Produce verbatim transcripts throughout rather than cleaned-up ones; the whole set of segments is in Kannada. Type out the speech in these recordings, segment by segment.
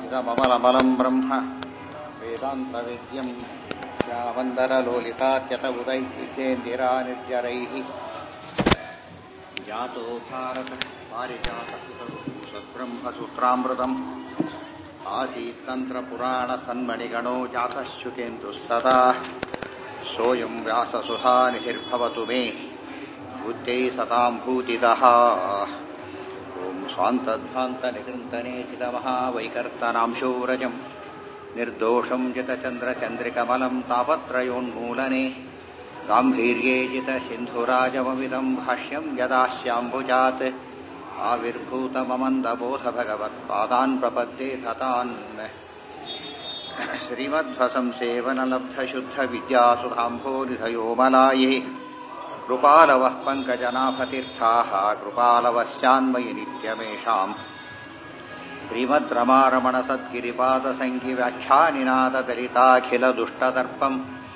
ಇದಮಮಲಮಲಂ ಬ್ರಹ್ಮ ವೇದಾಂತವೇದ್ಯಂ ಶ್ಯಾಮಂದರಲೋಲಿತಾತ್ಯತಬುಧೈರ್ವಿದ್ಯೇಂದಿರಾನಿರ್ಜರೈಃ ಜಾತೋ ಭಾರತ ಪಾರಿಜಾತಸುತರು ಸದ್ಬ್ರಹ್ಮಸೂತ್ರಾಮೃತಂ ಆಸೀತ್ತಂತ್ರಪುರಾಣಸನ್ಮಣಿಗಣೋ ಜಾತಃಶುಕೇಂದ್ರುಃ ಸದಾ ಸೋಯಂ ವ್ಯಾಸಸುಧಾನಿಧಿರ್ಭವತು ಮೇ ಬುದ್ಧೈ ಸತಾಂ ಭೂತಿದಃ ಓಂ ಸ್ವಾಂತಧ್ವಾಂತನಿಗೃಂತನೇತಿದಮಹಾವೈಕರ್ತನಾಂಶೋರಜಂ ನಿರ್ದೋಷಂ ಜಿತಚಂದ್ರಚಂದ್ರಿಕಮಲಂ ತಾಪತ್ರಯೋನ್ಮೂಲನೆ ಗಾಂಭೀರ್ಯೇ ಜಿತಸಿಂಧುರಾಜಮವಿದಂ ಭಾಷ್ಯಂ ಯದಾಶ್ಯಾಂಬುಜಾತ್ ಆವಿರ್ಭೂತಮಮಂದಬೋಧಭಗವತ್ಪಾದಾನ್ ಪ್ರಪದ್ಯೆ ತತಾನ್ ಶ್ರೀಮಧ್ವಸಂಸೇವನಲಬ್ಧಶುದ್ಧವಿದ್ಯಾಸುಧಾಂಭೋನಿಧಯೋಮಲಾಯೇ ಕೃಪಾಲವಃ ಪಂಕಜನಾಭತೀರ್ಥಾಃ ಕೃಪಾಲವಸ್ಯಾನ್ಮಯಿ ನಿತ್ಯಮೇಷಾಂ ಶ್ರೀಮದ್ರಮಾರಮಣಸದ್ಗಿರಿಪಾದಸಂಗಿವ್ಯಾಖ್ಯಾನಿನಾದದಲಿತಾಖಿಲದುಷ್ಟದರ್ಪಂ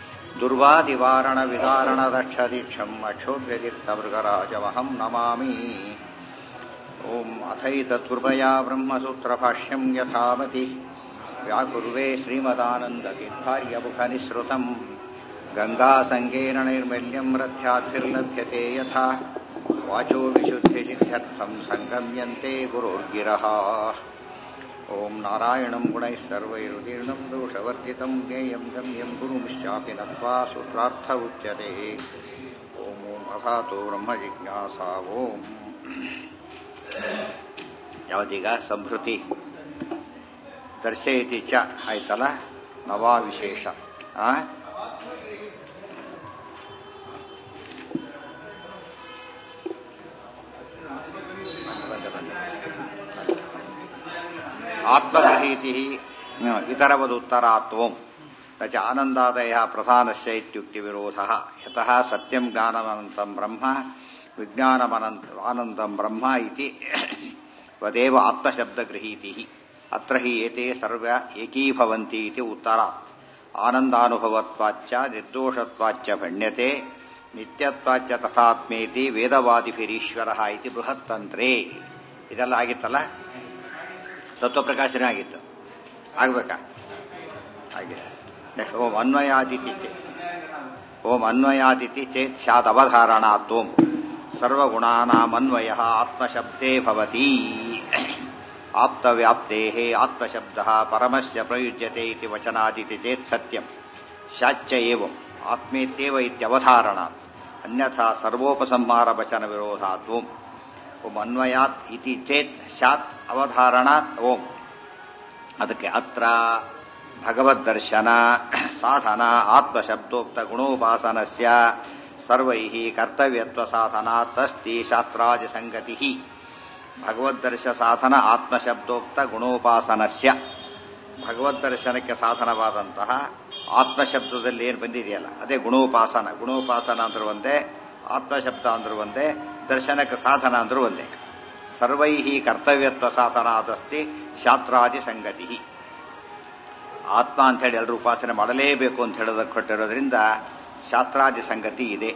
ದುರ್ವಾದಿವಾರಣವಿದಾರಣದಕ್ಷದೀಕ್ಷಂ ಅಕ್ಷೋಭ್ಯತೀರ್ಥಮೃಗರಾಜಮಹಂ ನಮಾಮಿ. ಓಂ ಅಥೈತತ್ಕೃಪಯಾ ಬ್ರಹ್ಮಸೂತ್ರಭಾಷ್ಯಂ ಯಥಾಮತಿ ವ್ಯಾಕುರ್ವೇ ಶ್ರೀಮದಾನಂದತೀರ್ಥಾರ್ಯಮುಖನಿಸೃತಂ ಗಂಗಾಸಂಗೇನ ನೈರ್ಮಲ್ಯಂ ರಥ್ಯಾದ್ಭಿರ್ಲಭ್ಯತೆ ಯಥಾ ವಾಚೋ ವಿಶುದ್ಧಿಸಿದ್ಧ್ಯರ್ಥಂ ಸಂಗಮ್ಯಂತೆ ಗುರೋರ್ಗಿರಃ. ಓಂ ನಾರಾಯಣಂ ಗುಣೈಃ ಸರ್ವೈರುದೀರ್ಣಂ ದೋಷವರ್ಜಿತಂ ಜ್ಞೇಯಂ ಗಮ್ಯಂ ಗುರುಮಿಶ್ಚಾಪಿ ನತ್ವಾ ಸೂತ್ರಾರ್ಥ ಉಚ್ಯತೆ. ಓಂ ಓಂ ಅಥಾತೋ ಬ್ರಹ್ಮ ಜಿಜ್ಞಾಸಾ. ಓಂ ಯಾವದೀಗ ಸಂಭೃತಿ ದರ್ಶಯತಿ ಚ ಆಯ್ತಲ್ಲ, ನವಾ ವಿಶೇಷ. ಆ ಆತ್ಮಗೃಹೀತಿ ಇತರವದುತ್ತರಾತ್ವಂ ನ ಚ ಆನಂದಾದಯ ಪ್ರಧಾನಸ್ಯ ಇತ್ಯುಕ್ತಿ ವಿರೋಧಃ. ಯತಃ ಸತ್ಯಂ ಜ್ಞಾನಮನಂತಂ ಬ್ರಹ್ಮ ವಿಜ್ಞಾನಮನಂತ ಆನಂದಂ ಬ್ರಹ್ಮ ಇತಿ ವದೇವ ಆತ್ಮಶಬ್ದಗೃಹೀತಿ. ಅತ್ರ ಹಿ ಏತೆ ಸರ್ವ ಏಕೀಭವಂತಿ ಇತಿ ಉತ್ತರಾತ್. ಆನಂದಾನುಭವತ್ವಾಚ್ಚ ನಿರ್ದೋಷತ್ವಾಚ್ಚ ಭಣ್ಯತೆ ನಿತ್ಯತ್ವಾಚ್ಚ ತಥಾತ್ಮೇತಿ ವೇದವಾದಿಭಿರೀಶ್ವರಃ ಇತಿ ಬೃಹತ್ತಂತ್ರೇ. ಇದೆಲ್ಲ ಆಗಿತ್ತಲ್ಲ, ತತ್ವಪ್ರಕಾಶನೇ ಆಗಿತ್ತು. ಆಗ್ಬೇಕಾ? ಆಗಿದೆ. ನೆಕ್ಸ್ಟ್ ಓಂ ಅನ್ವಯಾದಿತಿ ಚೇತ್ ಓಂ ಅನ್ವಯಾದಿತಿ ಚೇತ್ ಸ್ಯಾದ್ ಅವಧಾರಣಾತ್ವಂ ಸರ್ವಗುಣಾನಾಮನ್ವಯಃ ಆತ್ಮಶಬ್ದೇ ಭವತಿ. ಆಪ್ತವ್ಯಾಪ್ತೇಃ ಆತ್ಮಶಬ್ದಃ ಪರಮಸ್ಯ ಪ್ರಯುಜ್ಯತೆ ಇತಿ ವಚನಾದಿತಿ ಚೇತ್ ಸತ್ಯಂ ಸ್ಯಾಚ್ಚ ಏವಂ ಆತ್ಮೇತ್ಯೇವ ಇತ್ಯವಧಾರಣಾತ್. ಅನ್ಯಥಾ ಸರ್ವೋಪಸಂಹಾರ ವಚನ ವಿರೋಧಾತ್ವಂ. ಓಂ ಅನ್ವಯಾತ್ ಇತಿ ಚೇತ್ ಸ್ಯಾತ್ ಅವಧಾರಣಾತ್. ಓಂ ಅದಕ್ಕೆ ಅತ್ರ ಭಗವದ್ದರ್ಶನ ಸಾಧನ ಆತ್ಮಶಬ್ದೋಕ್ತ ಗುಣೋಪಾಸನಸ್ಯ ಸರ್ವೈಃ ಕರ್ತವ್ಯತ್ವ ಸಾಧನಾತ್ ಅಸ್ತಿ ಶಾಸ್ತ್ರಾದಿ ಸಂಗತಿ. ಭಗವದ್ದರ್ಶ ಸಾಧನ ಆತ್ಮಶಬ್ದೋಕ್ತ ಗುಣೋಪಾಸನಸ್ಯ, ಭಗವದ್ದರ್ಶನಕ್ಕೆ ಸಾಧನವಾದಂತಹ ಆತ್ಮಶಬ್ದದಲ್ಲಿ ಏನು ಬಂದಿದೆಯಲ್ಲ ಅದೇ ಗುಣೋಪಾಸನ. ಗುಣೋಪಾಸನ ಅಂದ್ರೂ ಒಂದೇ, ಆತ್ಮಶಬ್ದ ಅಂದ್ರೂ ಒಂದೇ, ದರ್ಶನಕ್ಕೆ ಸಾಧನ ಅಂದ್ರೂ ಒಂದೇ. ಸರ್ವೈಃ ಕರ್ತವ್ಯತ್ವ ಸಾಧನಾದಸ್ತಿ ಶಾಸ್ತ್ರಾದಿ ಸಂಗತಿ. ಆತ್ಮ ಅಂತ ಹೇಳಿ ಎಲ್ಲರೂ ಉಪಾಸನೆ ಮಾಡಲೇಬೇಕು ಅಂತ ಹೇಳೋದಕ್ಕೆ ಕೊಟ್ಟಿರೋದ್ರಿಂದ ಶಾಸ್ತ್ರಾದಿ ಸಂಗತಿ ಇದೆ.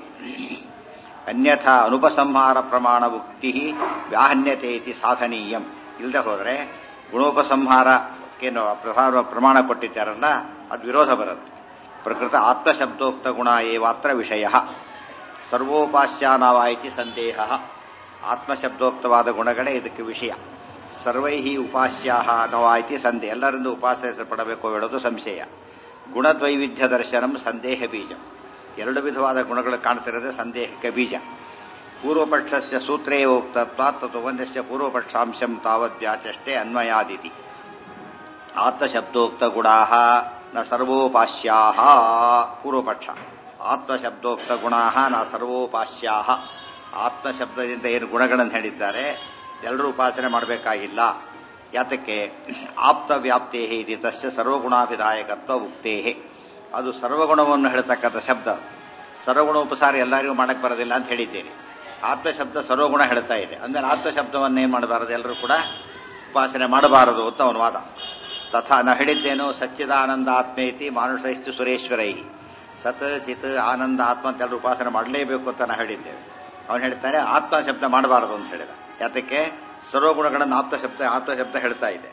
ಅನ್ಯಥಾ ಅನುಪಸಂಹಾರ ಪ್ರಮಾಣ ಉಕ್ತಿ ವ್ಯಾಹನ್ಯತೆ ಇತಿ ಸಾಧನೀಯಂ. ಇಲ್ಲದೆ ಹೋದರೆ ಗುಣೋಪಸಂಹಾರಕ್ಕೆ ಪ್ರಧಾನ ಪ್ರಮಾಣ ಕೊಟ್ಟಿದ್ದಾರಲ್ಲ ಅದು ವಿರೋಧ ಬರುತ್ತೆ. ಪ್ರಕೃತ ಆತ್ಮಶಬ್ದೋಕ್ತ ಗುಣ ಏವಾತ್ರ ವಿಷಯ ಸರ್ವೋಪಾಸ್ಯಾನವ ಇತಿ ಸಂದೇಹ. ಆತ್ಮಶಬ್ದೋಕ್ತವಾದ ಗುಣಗಳೇ ಇದಕ್ಕೆ ವಿಷಯ. ಸರ್ವೈಃ ಉಪಾಸ್ಯಾಹ ನವ ಇತಿ ಸಂದೇಹ. ಎಲ್ಲರಿಂದ ಉಪಾಸಿಸಲ್ಪಡಬೇಕು ಹೇಳೋದು ಸಂಶಯ. ಗುಣದ್ವೈವಿಧ್ಯ ದರ್ಶನಂ ಸಂದೇಹ ಬೀಜ. ಎರಡು ವಿಧವಾದ ಗುಣಗಳು ಕಾಣ್ತಿರೋದೇ ಸಂದೇಹಕ್ಕೆ ಬೀಜ. ಪೂರ್ವಪಕ್ಷಸ್ಯ ಸೂತ್ರೇ ಉಕ್ತತ್ವಾತ್ ತತ್ವನ್ಯಸ್ಯ ಪೂರ್ವಪಕ್ಷಾಂಶಂ ತಾವದ್ವ್ಯಾಚಷ್ಟೇ ಅನ್ವಯಾದಿತಿ. ಆತ್ಮಶಬ್ದೋಕ್ತ ಗುಣಾಃ ನ ಸರ್ವೋಪಾಸ್ಯಾಹ. ಪೂರ್ವಪಕ್ಷ. ಆತ್ಮಶಬ್ದೋಕ್ತ ಗುಣಾಃ ನ ಸರ್ವೋಪಾಸ್ಯಾಹ. ಆತ್ಮಶಬ್ದದಿಂದ ಏನು ಗುಣಗಳನ್ನು ಹೇಳಿದ್ದಾರೆ ಎಲ್ಲರೂ ಉಪಾಸನೆ ಮಾಡಬೇಕಾಗಿಲ್ಲ. ಯಾತಕ್ಕೆ? ಆಪ್ತವ್ಯಾಪ್ತೇ ಇತಿ ತಸ್ಯ ಸರ್ವಗುಣಾಭಿದಾಯಕತ್ವ ಉಕ್ತೇ. ಅದು ಸರ್ವಗುಣವನ್ನು ಹೇಳ್ತಕ್ಕಂಥ ಶಬ್ದ. ಸರ್ವಗುಣೋಪಸಾರ ಎಲ್ಲರಿಗೂ ಮಾಡಕ್ಕೆ ಬರೋದಿಲ್ಲ ಅಂತ ಹೇಳಿದ್ದೇನೆ. ಆತ್ಮಶಬ್ದ ಸರ್ವಗುಣ ಹೇಳ್ತಾ ಇದೆ. ಅಂದ್ರೆ ಆತ್ಮಶಬ್ದವನ್ನೇ ಮಾಡಬಾರದು, ಎಲ್ಲರೂ ಕೂಡ ಉಪಾಸನೆ ಮಾಡಬಾರದು ಅಂತ ಅವನ ವಾದ. ತಥಾ ನಾ ಹೇಳಿದ್ದೇನು, ಸಚ್ಚಿದಾನಂದ ಆತ್ಮೇತಿ ಮಾನುಷೈಸ್ತು ಸುರೇಶ್ವರೈ. ಸತ್ ಚಿತ್ ಆನಂದ ಆತ್ಮ ಅಂತ ಎಲ್ಲರೂ ಉಪಾಸನೆ ಮಾಡಲೇಬೇಕು ಅಂತ ನಾ ಹೇಳಿದ್ದೇವೆ. ಅವನು ಹೇಳ್ತಾನೆ ಆತ್ಮ ಶಬ್ದ ಮಾಡಬಾರದು ಅಂತ ಹೇಳಿದ. ಯಾತಕ್ಕೆ? ಸರ್ವಗುಣಗಳನ್ನು ಆತ್ಮಶಬ್ದ ಆತ್ಮಶಬ್ದ ಹೇಳ್ತಾ ಇದೆ.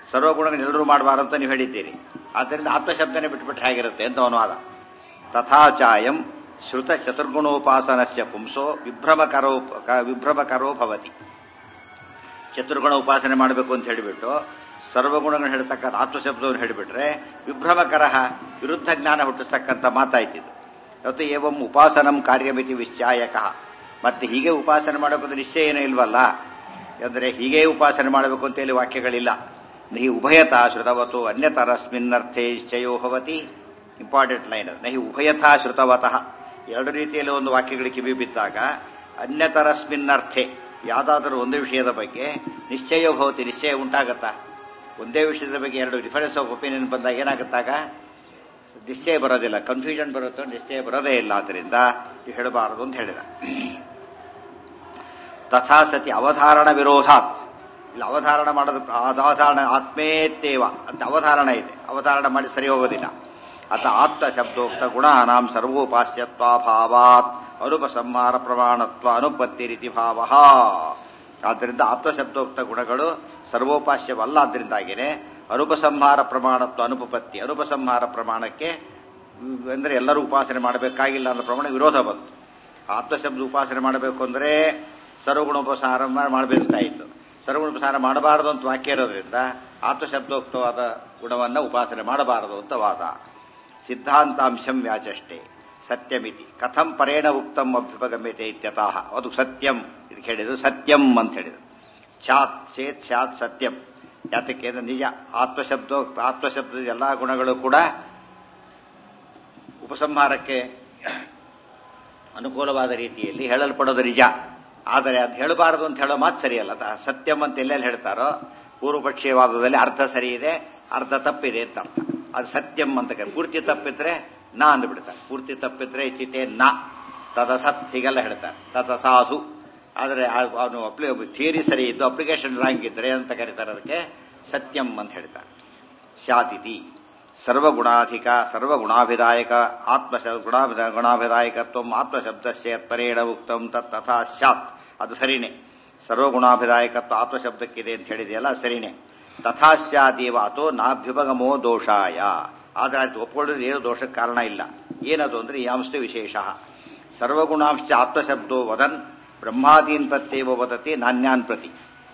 ಸರ್ವಗುಣಗಳನ್ನು ಎಲ್ಲರೂ ಮಾಡಬಾರದು ಅಂತ ನೀವು ಹೇಳಿದ್ದೀರಿ. ಆದ್ದರಿಂದ ಆತ್ಮಶಬ್ದನೇ ಬಿಟ್ಬಿಟ್ರೆ ಹೇಗಿರುತ್ತೆ ಅಂತ ಅನುವಾದ. ತಥಾಚಾಯಂ ಶ್ರುತ ಚತುರ್ಗುಣೋಪಾಸನಸ್ಯ ಪುಂಸೋ ವಿಭ್ರಮಕರೋ ವಿಭ್ರಮಕರೋ ಭವತಿ. ಚತುರ್ಗುಣ ಉಪಾಸನೆ ಮಾಡಬೇಕು ಅಂತ ಹೇಳಿಬಿಟ್ಟು ಸರ್ವಗುಣಗಳನ್ನು ಹೇಳ್ತಕ್ಕಂಥ ಆತ್ಮಶಬ್ದವನ್ನು ಹೇಳಿಬಿಟ್ರೆ ವಿಭ್ರಮಕರ ವಿರುದ್ಧ ಜ್ಞಾನ ಹುಟ್ಟಿಸ್ತಕ್ಕಂಥ ಮಾತಾಯ್ತಿದ್ದು. ಇವತ್ತು ಏವಂ ಉಪಾಸನಂ ಕಾರ್ಯಮಿತಿ ವಿಶ್ಚಾಯಕ. ಮತ್ತೆ ಹೀಗೆ ಉಪಾಸನೆ ಮಾಡಬೇಕು ನಿಶ್ಚಯ ಏನೂ ಇಲ್ವಲ್ಲ. ಅಂದರೆ ಹೀಗೆ ಉಪಾಸನೆ ಮಾಡಬೇಕು ಅಂತ ಹೇಳಿ ವಾಕ್ಯಗಳಿಲ್ಲ. ನಹಿ ಉಭಯತಾ ಶ್ರುತವತು ಅನ್ಯತರಸ್ಮಿನ್ನರ್ಥೇ ನಿಶ್ಚಯೋ ಭವತಿ. ಇಂಪಾರ್ಟೆಂಟ್ ಲೈನ್ ಅದು. ನಹಿ ಉಭಯತಾ ಶ್ರುತವತಃ, ಎರಡು ರೀತಿಯಲ್ಲಿ ಒಂದು ವಾಕ್ಯಗಳಿಗೆ ಕಿವಿ ಬಿದ್ದಾಗ ಅನ್ಯತರಸ್ಮಿನ್ನರ್ಥೆ ಯಾವುದಾದರೂ ಒಂದು ವಿಷಯದ ಬಗ್ಗೆ ನಿಶ್ಚಯ ಭವತಿ, ನಿಶ್ಚಯ ಉಂಟಾಗತ್ತಾ? ಒಂದೇ ವಿಷಯದ ಬಗ್ಗೆ ಎರಡು ಡಿಫರೆನ್ಸ್ ಆಫ್ ಒಪಿನಿಯನ್ ಬಂದಾಗ ಏನಾಗುತ್ತಾಗ ನಿಶ್ಚಯ ಬರೋದಿಲ್ಲ, ಕನ್ಫ್ಯೂಷನ್ ಬರುತ್ತೋ ನಿಶ್ಚಯ ಬರೋದೇ ಇಲ್ಲ. ಆದ್ದರಿಂದ ಹೇಳಬಾರದು ಅಂತ ಹೇಳಿದ. ತಥಾ ಸತಿ ಅವಧಾರಣ ವಿರೋಧಾತ್, ಇಲ್ಲ ಅವಧಾರಣ ಮಾಡೋದು ಅವಧಾರಣ ಆತ್ಮೇತ್ತೇವ ಅಂತ ಅವಧಾರಣ ಇದೆ, ಅವಧಾರಣ ಮಾಡಿ ಸರಿ ಹೋಗೋದಿಲ್ಲ. ಅಥ ಆತ್ಮ ಶಬ್ದೋಕ್ತ ಗುಣಾನಾಂ ಸರ್ವೋಪಾಸ್ಯತ್ವಾಭಾವಾತ್ ಅನುಪಸಂಹಾರ ಪ್ರಮಾಣತ್ವ ಅನುಪತ್ತಿ ರೀತಿ ಭಾವ. ಆದ್ದರಿಂದ ಆತ್ಮಶಬ್ದೋಕ್ತ ಗುಣಗಳು ಸರ್ವೋಪಾಸ್ಯವಲ್ಲ. ಆದ್ದರಿಂದಾಗಿಯೇ ಅನುಪಸಂಹಾರ ಪ್ರಮಾಣತ್ವ ಅನುಪಪತ್ತಿ, ಅನುಪಸಂಹಾರ ಪ್ರಮಾಣಕ್ಕೆ ಅಂದರೆ ಎಲ್ಲರೂ ಉಪಾಸನೆ ಮಾಡಬೇಕಾಗಿಲ್ಲ ಅನ್ನೋ ಪ್ರಮಾಣ ವಿರೋಧ ಬಂತು. ಆತ್ಮಶಬ್ದ ಉಪಾಸನೆ ಮಾಡಬೇಕು ಅಂದರೆ ಸರ್ವಗುಣೋಪಸಾರ ಮಾಡಬೇಕಾಯಿತು. ಸರ್ವಗುಣೋಪಸಾರ ಮಾಡಬಾರದು ಅಂತ ವಾಕ್ಯ ಇರೋದ್ರಿಂದ ಆತ್ಮಶಬ್ದೋಕ್ತವಾದ ಗುಣವನ್ನು ಉಪಾಸನೆ ಮಾಡಬಾರದು ಅಂತ ವಾದ. ಸಿದ್ಧಾಂತಾಂಶಂ ವ್ಯಾಚಷ್ಟೇ ಸತ್ಯಮಿತಿ ಕಥಂ ಪರೇಣ ಉಕ್ತಂ ಅಭ್ಯುಪಗಮ್ಯತೆ ಇತ್ಯತಃ. ಅದು ಸತ್ಯಂ, ಇದಕ್ಕೆ ಹೇಳಿದ್ರು ಸತ್ಯಂ ಅಂತ ಹೇಳಿದ್ರು. ಚಾತ್ ಚೇತ್ ಶಾತ್ ಸತ್ಯಂ. ಯಾತಕ್ಕೆ ಅಂದ್ರೆ ನಿಜ. ಆತ್ಮಶಬ್ದ ಆತ್ಮಶಬ್ದದ ಎಲ್ಲಾ ಗುಣಗಳು ಕೂಡ ಉಪಸಂಹಾರಕ್ಕೆ ಅನುಕೂಲವಾದ ರೀತಿಯಲ್ಲಿ ಹೇಳಲ್ಪಡೋದು ನಿಜ. ಆದರೆ ಅದು ಹೇಳಬಾರದು ಅಂತ ಹೇಳೋ ಮಾತು ಸರಿಯಲ್ಲ. ಸತ್ಯಂ ಅಂತ ಎಲ್ಲೆಲ್ಲಿ ಹೇಳ್ತಾರೋ ಪೂರ್ವಪಕ್ಷೀಯವಾದದಲ್ಲಿ ಅರ್ಥ ಸರಿ ಇದೆ, ಅರ್ಧ ತಪ್ಪಿದೆ ಅಂತ ಅರ್ಥ. ಅದು ಸತ್ಯಂ ಅಂತ ಕರೆ. ಪೂರ್ತಿ ತಪ್ಪಿದ್ರೆ ನಾ ಅಂದ್ಬಿಡ್ತಾರೆ. ಪೂರ್ತಿ ತಪ್ಪಿದ್ರೆ ಚಿತೆ ನ ತದ ಸತ್ ಹೀಗೆಲ್ಲ ಹೇಳ್ತಾರೆ. ತದ ಸಾಧು. ಆದರೆ ಅವನು ಅಪ್ಲಿ ಥಿಯರಿ ಸರಿ ಇದ್ದು ಅಪ್ಲಿಕೇಶನ್ ರಾಂಗ್ ಇದ್ರೆ ಅಂತ ಕರೀತಾರೆ. ಅದಕ್ಕೆ ಸತ್ಯಂ ಅಂತ ಹೇಳ್ತಾರೆ. ಶಾತಿತಿ ಸರ್ವಗುಣಾಧಿಕ ಸರ್ವಗುಣಾಭಿದಾಯಕ ಆತ್ಮ ಗುಣಾಭಿದಾಯಕತ್ವ ಆತ್ಮಶಬ್ದಸ್ಯ ಪರೇಣ ಉಕ್ತಂ ತತ್ ತಥಾ ಸ್ಯಾತ್. ಅದು ಸರಿನೇ. ಸರ್ವಗುಣಾಭಿದಾಯಕತ್ವ ಆತ್ಮಶಬ್ದಕ್ಕಿದೆ ಅಂತ ಹೇಳಿದೆಯಲ್ಲ, ಸರಿನೇ. ತಥಾ ಸ್ಯಾದೇವ ಅಥೋ ನಾಭ್ಯುಪಗಮೋ ದೋಷಾಯ. ಆದರೆ ಅದು ಒಪ್ಪಿಕೊಳ್ಳೋದು ಏನು ದೋಷಕ್ಕೆ ಕಾರಣ ಇಲ್ಲ. ಏನದು ಅಂದ್ರೆ ಈ ಅಂಶ ವಿಶೇಷ. ಸರ್ವಗುಣಾಂಶ ಆತ್ಮಶಬ್ದೋ ವದನ್ ಬ್ರಹ್ಮಾದೀನ್ ಪ್ರತ್ಯೇವ ವದತಿ ನಾನ್ಯಾನ್ ಪ್ರತಿ.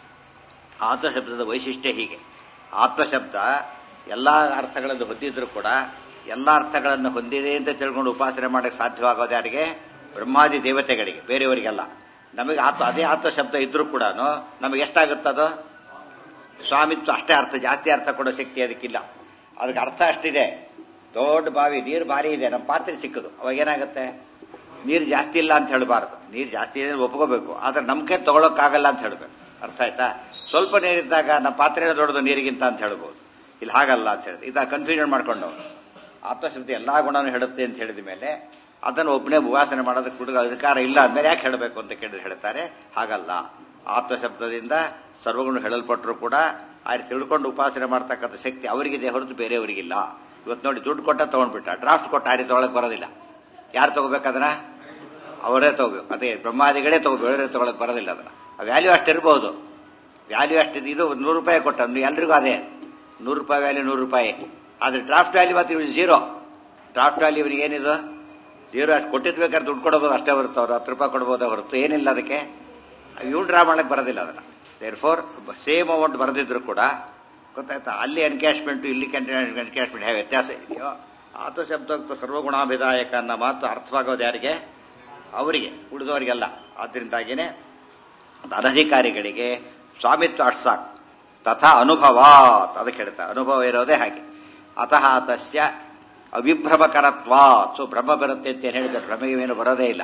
ಆತ್ಮಶಬ್ದದ ವೈಶಿಷ್ಟ್ಯ ಹೀಗೆ. ಆತ್ಮಶಬ್ದ ಎಲ್ಲಾ ಅರ್ಥಗಳನ್ನು ಹೊಂದಿದ್ರು ಕೂಡ ಎಲ್ಲಾ ಅರ್ಥಗಳನ್ನು ಹೊಂದಿದೆ ಅಂತ ತಿಳ್ಕೊಂಡು ಉಪಾಸನೆ ಮಾಡಕ್ಕೆ ಸಾಧ್ಯವಾಗೋದು ಯಾರಿಗೆ? ಬ್ರಹ್ಮಾದಿ ದೇವತೆಗಳಿಗೆ, ಬೇರೆಯವರಿಗೆಲ್ಲ. ನಮಗೆ ಆತ್ಮ ಅದೇ ಆತ್ಮಶಬ್ದ ಇದ್ರೂ ಕೂಡ ನಮಗೆ ಎಷ್ಟಾಗುತ್ತದೋ ಸ್ವಾಮಿತ್ವ ಅಷ್ಟೇ ಅರ್ಥ, ಜಾಸ್ತಿ ಅರ್ಥ ಕೊಡೋ ಶಕ್ತಿ ಅದಕ್ಕಿಲ್ಲ. ಅದಕ್ಕೆ ಅರ್ಥ ಅಷ್ಟಿದೆ. ದೊಡ್ಡ ಬಾವಿ ನೀರು ಭಾರಿ ಇದೆ, ನಮ್ಮ ಪಾತ್ರೆ ಸಿಕ್ಕದು, ಅವಾಗ ಏನಾಗುತ್ತೆ? ನೀರು ಜಾಸ್ತಿ ಇಲ್ಲ ಅಂತ ಹೇಳಬಾರದು. ನೀರು ಜಾಸ್ತಿ ಇದೆ ಒಪ್ಕೋಬೇಕು, ಆದ್ರೆ ನಮ್ ಕೈ ತಗೊಳಕ್ಕಾಗಲ್ಲ ಅಂತ ಹೇಳ್ಬೇಕು. ಅರ್ಥ ಆಯ್ತಾ? ಸ್ವಲ್ಪ ನೀರಿದ್ದಾಗ ನಮ್ಮ ಪಾತ್ರೆ ದೊಡ್ಡದು ನೀರಿಗಿಂತ ಅಂತ ಹೇಳ್ಬೋದು. ಇಲ್ಲಿ ಹಾಗಲ್ಲ ಅಂತ ಹೇಳಿದ್ರೆ ಇದ ಕನ್ಫ್ಯೂಷನ್ ಮಾಡ್ಕೊಂಡು ಆತ್ಮಶಬ್ದ ಎಲ್ಲಾ ಗುಣನೂ ಹೇಳುತ್ತೆ ಅಂತ ಹೇಳಿದ ಮೇಲೆ ಅದನ್ನು ಒಬ್ಬನೇ ಉಪಾಸನೆ ಮಾಡೋದಕ್ಕೆ ಹುಡುಗ ಅಧಿಕಾರ ಇಲ್ಲ ಅಂದ್ಮೇಲೆ ಯಾಕೆ ಹೇಳಬೇಕು ಅಂತ ಕೇಳಿದ್ರೆ ಹೇಳ್ತಾರೆ ಹಾಗಲ್ಲ. ಆತ್ಮಶಬ್ದದಿಂದ ಸರ್ವಗುಣ ಹೇಳಲ್ಪಟ್ಟರು ಕೂಡ ಆ ತಿಳ್ಕೊಂಡು ಉಪಾಸನೆ ಮಾಡ್ತಕ್ಕಂಥ ಶಕ್ತಿ ಅವರಿಗಿದೆ, ಹೊರತು ಬೇರೆಯವರಿಗಿಲ್ಲ. ಇವತ್ತು ನೋಡಿ ದುಡ್ಡು ಕೊಟ್ಟ ತಗೊಂಡ್ಬಿಟ್ಟ, ಡ್ರಾಫ್ಟ್ ಕೊಟ್ಟ ಆ ರೀತಿ ತೊಗೊಳಕ್ ಬರೋದಿಲ್ಲ. ಯಾರು ತಗೋಬೇಕದನ್ನ? ಅವರೇ ತಗೋಬೇಕು. ಅದೇ ಬ್ರಹ್ಮಾದಿಗಳೇ ತಗೋಬೇಕು, ಬೇರೆ ತಗೊಳಕ್ ಬರೋದಿಲ್ಲ. ಅದನ್ನ ವ್ಯಾಲ್ಯೂ ಅಷ್ಟಿರ್ಬೋದು, ವ್ಯಾಲ್ಯೂ ಅಷ್ಟಿದ್ದು. ಇದು ನೂರು ರೂಪಾಯಿ ಕೊಟ್ಟ ಎಲ್ರಿಗೂ ಅದೇ ನೂರು ರೂಪಾಯಿ ವ್ಯಾಲ್ಯೂ ನೂರು ರೂಪಾಯಿ. ಆದ್ರೆ ಡ್ರಾಫ್ಟ್ ವ್ಯಾಲ್ಯೂ ಮಾತ್ರ ಇವ್ರು ಜೀರೋ. ಡ್ರಾಫ್ಟ್ ವ್ಯಾಲ್ಯೂ ಇವರಿಗೆ ಏನಿದು ಜೀರೋ. ಅಷ್ಟು ಕೊಟ್ಟಿದ್ ಬೇಕಾದ್ರೆ ದುಡ್ಡು ಕೊಡೋದು ಅಷ್ಟೇ ಹೊರತು, ಅವ್ರು ಹತ್ತು ರೂಪಾಯಿ ಕೊಡ್ಬೋದೇ ಹೊರತು ಏನಿಲ್ಲ. ಅದಕ್ಕೆ ಇವ್ನು ಡ್ರಾ ಮಾಡಕ್ ಬರೋದಿಲ್ಲ. ಅದನ್ನ ದೇರ್ ಫೋರ್ ಸೇಮ್ ಅಮೌಂಟ್ ಬರೆದಿದ್ರು ಕೂಡ ಗೊತ್ತಾಯ್ತಾ, ಅಲ್ಲಿ ಎನ್ಕ್ಯಾಶ್ಮೆಂಟ್ ಇಲ್ಲಿ ಎನ್ಕ್ಯಾಶ್ಮೆಂಟ್ ಯಾವ ವ್ಯತ್ಯಾಸ ಇದೆಯೋ. ಆತ್ಮಶಬ್ದ ಸರ್ವಗುಣಾಭಿದಾಯಕ ಅನ್ನೋ ಮಾತು ಅರ್ಥವಾಗೋದು ಯಾರಿಗೆ? ಅವರಿಗೆ, ಉಳಿದವರಿಗೆಲ್ಲ. ಆದ್ರಿಂದಾಗಿನೇ ಅನಧಿಕಾರಿಗಳಿಗೆ ಸ್ವಾಮಿತ್ವ ಅಷ್ಟು ಸಾಕು. ತಥಾ ಅನುಭವಾತ್ ಅದಕ್ಕೆ ಹೇಳ್ತಾ, ಅನುಭವ ಇರೋದೇ ಹಾಗೆ. ಅತಃ ತಸ್ಯ ಅವಿಭ್ರಮಕರತ್ವಾತ್. ಸೊ ಭ್ರಮ ಬರುತ್ತೆ ಅಂತ ಏನ್ ಹೇಳಿದ್ರೆ ಭ್ರಮೆಯೇನು ಬರೋದೇ ಇಲ್ಲ.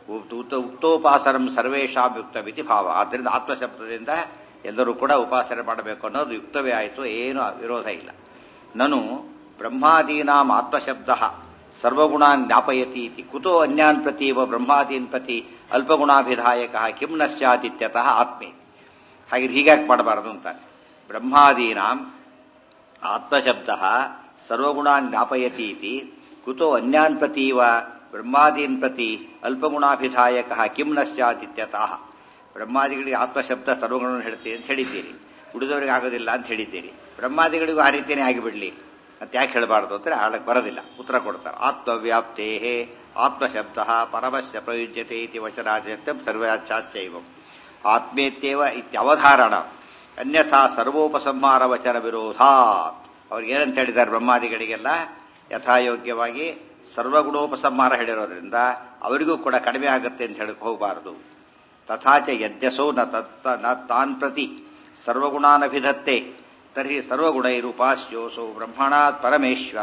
ಉಕ್ತೋಪಾಸನಂ ಸರ್ವೇಷಾಂ ಯುಕ್ತಮಿತಿ ಭಾವ. ಆದ್ದರಿಂದ ಆತ್ಮಶಬ್ದದಿಂದ ಎಲ್ಲರೂ ಕೂಡ ಉಪಾಸನೆ ಮಾಡಬೇಕು ಅನ್ನೋದು ಯುಕ್ತವೇ ಆಯಿತು, ಏನು ವಿರೋಧ ಇಲ್ಲ. ನನು ಬ್ರಹ್ಮಾದೀನಾಂ ಆತ್ಮಶಬ್ದ ಸರ್ವಗುಣಾನ್ ಜ್ಞಾಪಯತಿ ಇತಿ ಕುತೋ ಅನ್ಯಾನ್ ಪ್ರತಿ ಇವ ಬ್ರಹ್ಮಾದೀನ್ ಪ್ರತಿ ಅಲ್ಪಗುಣಾಭಿಧಾಯಕ ಕಿಂ ನ ಸ್ಯಾದಿತ್ಯತಃ ಆತ್ಮೇ. ಹಾಗೆ ಹೀಗ್ಯಾಕೆ ಮಾಡಬಾರದು ಅಂತಾನೆ. ಬ್ರಹ್ಮಾದೀನಾಂ ಆತ್ಮಶಬ್ದ ಸರ್ವಗುಣಾನ್ ಜ್ಞಾಪಯತಿ ಇತಿ ಕುತೋ ಅನ್ಯಾನ್ ಪ್ರತಿ ಇವ ಬ್ರಹ್ಮಾದೀನ್ ಪ್ರತಿ ಅಲ್ಪಗುಣಾಭಿಧಾಯಕ ಕಿಂ ನ ಸ್ಯಾದಿತ್ಯತಃ. ಬ್ರಹ್ಮಾದಿಗಳಿಗೆ ಆತ್ಮಶಬ್ದ ಸರ್ವಗುಣ ಹೇಳ್ತೀವಿ ಅಂತ ಹೇಳಿದ್ದೀರಿ, ಉಳಿದವರಿಗೆ ಆಗೋದಿಲ್ಲ ಅಂತ ಹೇಳಿದ್ದೀರಿ, ಬ್ರಹ್ಮಾದಿಗಳಿಗೂ ಆ ರೀತಿಯೇ ಆಗಿಬಿಡ್ಲಿ ಅಂತ ಯಾಕೆ ಹೇಳಬಾರ್ದು ಅಂದ್ರೆ ಆಳಕ್ಕೆ ಬರೋದಿಲ್ಲ. ಉತ್ತರ ಕೊಡ್ತಾರೆ. ಆತ್ಮವ್ಯಾಪ್ತೇ ಆತ್ಮಶಬ್ದ ಪರಮಸ್ಯ ಪ್ರಯುಜ್ಯತೆ ಇತಿ ವಚನಾಚತ್ಯಂ ಸರ್ವಾಚಾಚ್ಯೈವಂ ಆತ್ಮೇತ್ಯೇವ ಇತ್ಯವಧಾರಣ ಅನ್ಯಥಾ ಸರ್ವೋಪಸಂಹಾರ ವಚನ ವಿರೋಧಾತ್. ಅವ್ರಿಗೆ ಏನಂತ ಹೇಳಿದ್ದಾರೆ ಬ್ರಹ್ಮಾದಿಗಳಿಗೆಲ್ಲ ಯಥಾಯೋಗ್ಯವಾಗಿ ಸರ್ವಗುಣೋಪಸಂಹಾರ ಹೇಳಿರೋದ್ರಿಂದ ಅವರಿಗೂ ಕೂಡ ಕಡಿಮೆ ಆಗುತ್ತೆ ಅಂತ ಹೇಳಕ್ ಹೋಗಬಾರದು. ತಥಾಚ ಯದ್ಯಸೋ ನ ತತ್ತ ನ ತಾನ್ ಪ್ರತಿ ಸರ್ವಗುಣಾನಭಿಧತ್ತೆ ತರ್ಹಿ ಸರ್ವಗುಣೈರುಪಾಸ್ಯೋಸೋ ಬ್ರಹ್ಮಣಾತ್ ಪರಮೇಶ್ವರ.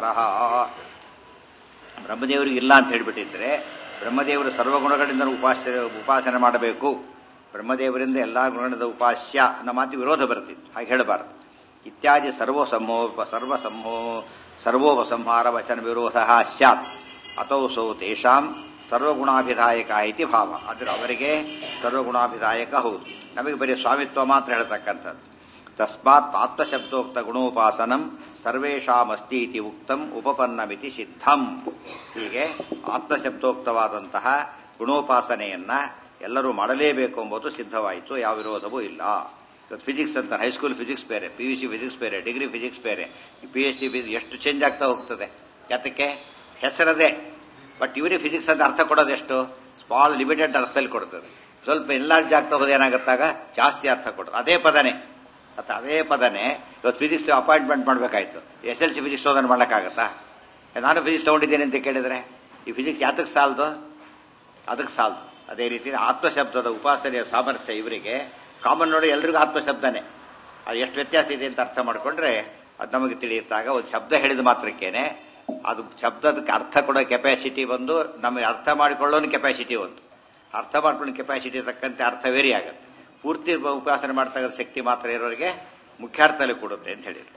ಬ್ರಹ್ಮದೇವರಿಗೆ ಇಲ್ಲ ಅಂತ ಹೇಳಿಬಿಟ್ಟಿದ್ರೆ ಬ್ರಹ್ಮದೇವರು ಸರ್ವಗುಣಗಳಿಂದ ಉಪಾಸ್ಯ ಉಪಾಸನೆ ಮಾಡಬೇಕು, ಬ್ರಹ್ಮದೇವರಿಂದ ಎಲ್ಲಾ ಗುಣದ ಉಪಾಸ್ಯ ಅನ್ನೋ ಮಾತು ವಿರೋಧ ಬರ್ತಿತ್ತು. ಹಾಗೆ ಹೇಳಬಾರದು. ಇತ್ಯಾದಿ ಸರ್ವ ಸಮೋ ಸರ್ವ ಸಮೋ ಸರ್ವೋಪಸಂಹಾರ ವಚನ ವಿರೋಧ ಸ್ಯಾತ್ ಅಥೌಸೌ ತೇಷಾಂ ಸರ್ವಗುಣಾಭಿಧಾಯಕ ಇತಿ ಭಾವ. ಆದ್ರೆ ಅವರಿಗೆ ಸರ್ವಗುಣಾಭಿಧಾಯಕ ಹೌದು, ನಮಗೆ ಬರೀ ಸ್ವಾಮಿತ್ವ ಮಾತ್ರ ಹೇಳ್ತಕ್ಕಂಥದ್ದು. ತಸ್ಮಾತ್ ಆತ್ಮಶಬ್ದೋಕ್ತ ಗುಣೋಪಾಸನಂ ಸರ್ವೇಷಾಮಸ್ತಿ ಇತಿ ಉಕ್ತಂ ಉಪಪನ್ನಮಿತಿ ಸಿದ್ಧಂ. ಹೀಗೆ ಆತ್ಮಶಬ್ದೋಕ್ತವಾದಂತಹ ಗುಣೋಪಾಸನೆಯನ್ನ ಎಲ್ಲರೂ ಮಾಡಲೇಬೇಕು ಎಂಬುದು ಸಿದ್ಧವಾಯಿತು, ಯಾವ ವಿರೋಧವೂ ಇಲ್ಲ. ಫಿಸಿಕ್ಸ್ ಅಂತ ಹೈಸ್ಕೂಲ್ ಫಿಸಿಕ್ಸ್ ಬೇರೆ, ಪಿ ಯು ಸಿ ಫಿಸಿಕ್ಸ್ ಬೇರೆ, ಡಿಗ್ರಿ ಫಿಸಿಕ್ಸ್ ಬೇರೆ, ಪಿ ಎಚ್ ಡಿ ಎಷ್ಟು ಚೇಂಜ್ ಆಗ್ತಾ ಹೋಗ್ತದೆ. ಯಾತಕ್ಕೆ? ಹೆಸರದೇ. ಬಟ್ ಇವರಿಗೆ ಫಿಸಿಕ್ಸ್ ಅಂತ ಅರ್ಥ ಕೊಡೋದು ಎಷ್ಟು ಸ್ಮಾಲ್ ಲಿಮಿಟೆಡ್ ಅರ್ಥದಲ್ಲಿ ಕೊಡ್ತದೆ. ಸ್ವಲ್ಪ ಎನ್ಲಾರ್ಜ್ ಆಗ್ತಾ ಹೋದ ಏನಾಗುತ್ತಾಗ ಜಾಸ್ತಿ ಅರ್ಥ ಕೊಡ್ತದೆ. ಅದೇ ಪದನೇ ಅಥವಾ ಅದೇ ಪದನೇ ಇವತ್ತು ಫಿಸಿಕ್ಸ್ ಅಪಾಯಿಂಟ್ಮೆಂಟ್ ಮಾಡಬೇಕಾಯ್ತು, ಎಸ್ ಎಲ್ ಸಿ ಫಿಸಿಕ್ಸ್ ಶೋಧನೆ ಮಾಡ್ಲಿಕ್ಕಾಗತ್ತಾ? ನಾನು ಫಿಸಿಕ್ಸ್ ತಗೊಂಡಿದ್ದೇನೆ ಅಂತ ಕೇಳಿದ್ರೆ ಈ ಫಿಸಿಕ್ಸ್ ಯಾತಕ್ಕೆ ಸಾಲದು? ಅದಕ್ಕೆ ಸಾಲದು. ಅದೇ ರೀತಿ ಆತ್ಮಶಬ್ದದ ಉಪಾಸನೆಯ ಸಾಮರ್ಥ್ಯ ಇವರಿಗೆ ಕಾಮನ್ ನೋಡಿ ಎಲ್ರಿಗೂ ಆತ್ಮಶಬ್ದನೇ. ಅದು ಎಷ್ಟು ವ್ಯತ್ಯಾಸ ಇದೆ ಅಂತ ಅರ್ಥ ಮಾಡಿಕೊಂಡ್ರೆ ಅದು ನಮಗೆ ತಿಳಿಯುತ್ತಾಗ ಒಂದು ಶಬ್ದ ಹೇಳಿದ ಮಾತ್ರಕ್ಕೇನೆ ಅದು ಶಬ್ದದಕ್ಕೆ ಅರ್ಥ ಕೊಡೋ ಕೆಪಾಸಿಟಿ ಒಂದು, ನಮಗೆ ಅರ್ಥ ಮಾಡಿಕೊಳ್ಳೋನು ಕೆಪಾಸಿಟಿ ಒಂದು. ಅರ್ಥ ಮಾಡ್ಕೊಳ್ಳೋ ಕೆಪಾಸಿಟಿ ತಕ್ಕಂತೆ ಅರ್ಥ ವೇರಿ ಆಗುತ್ತೆ. ಪೂರ್ತಿ ಉಪಾಸನೆ ಮಾಡ್ತಕ್ಕಂಥ ಶಕ್ತಿ ಮಾತ್ರ ಇರೋರಿಗೆ ಮುಖ್ಯಾರ್ಥದಲ್ಲಿ ಕೊಡುತ್ತೆ ಅಂತ ಹೇಳಿದ್ರು.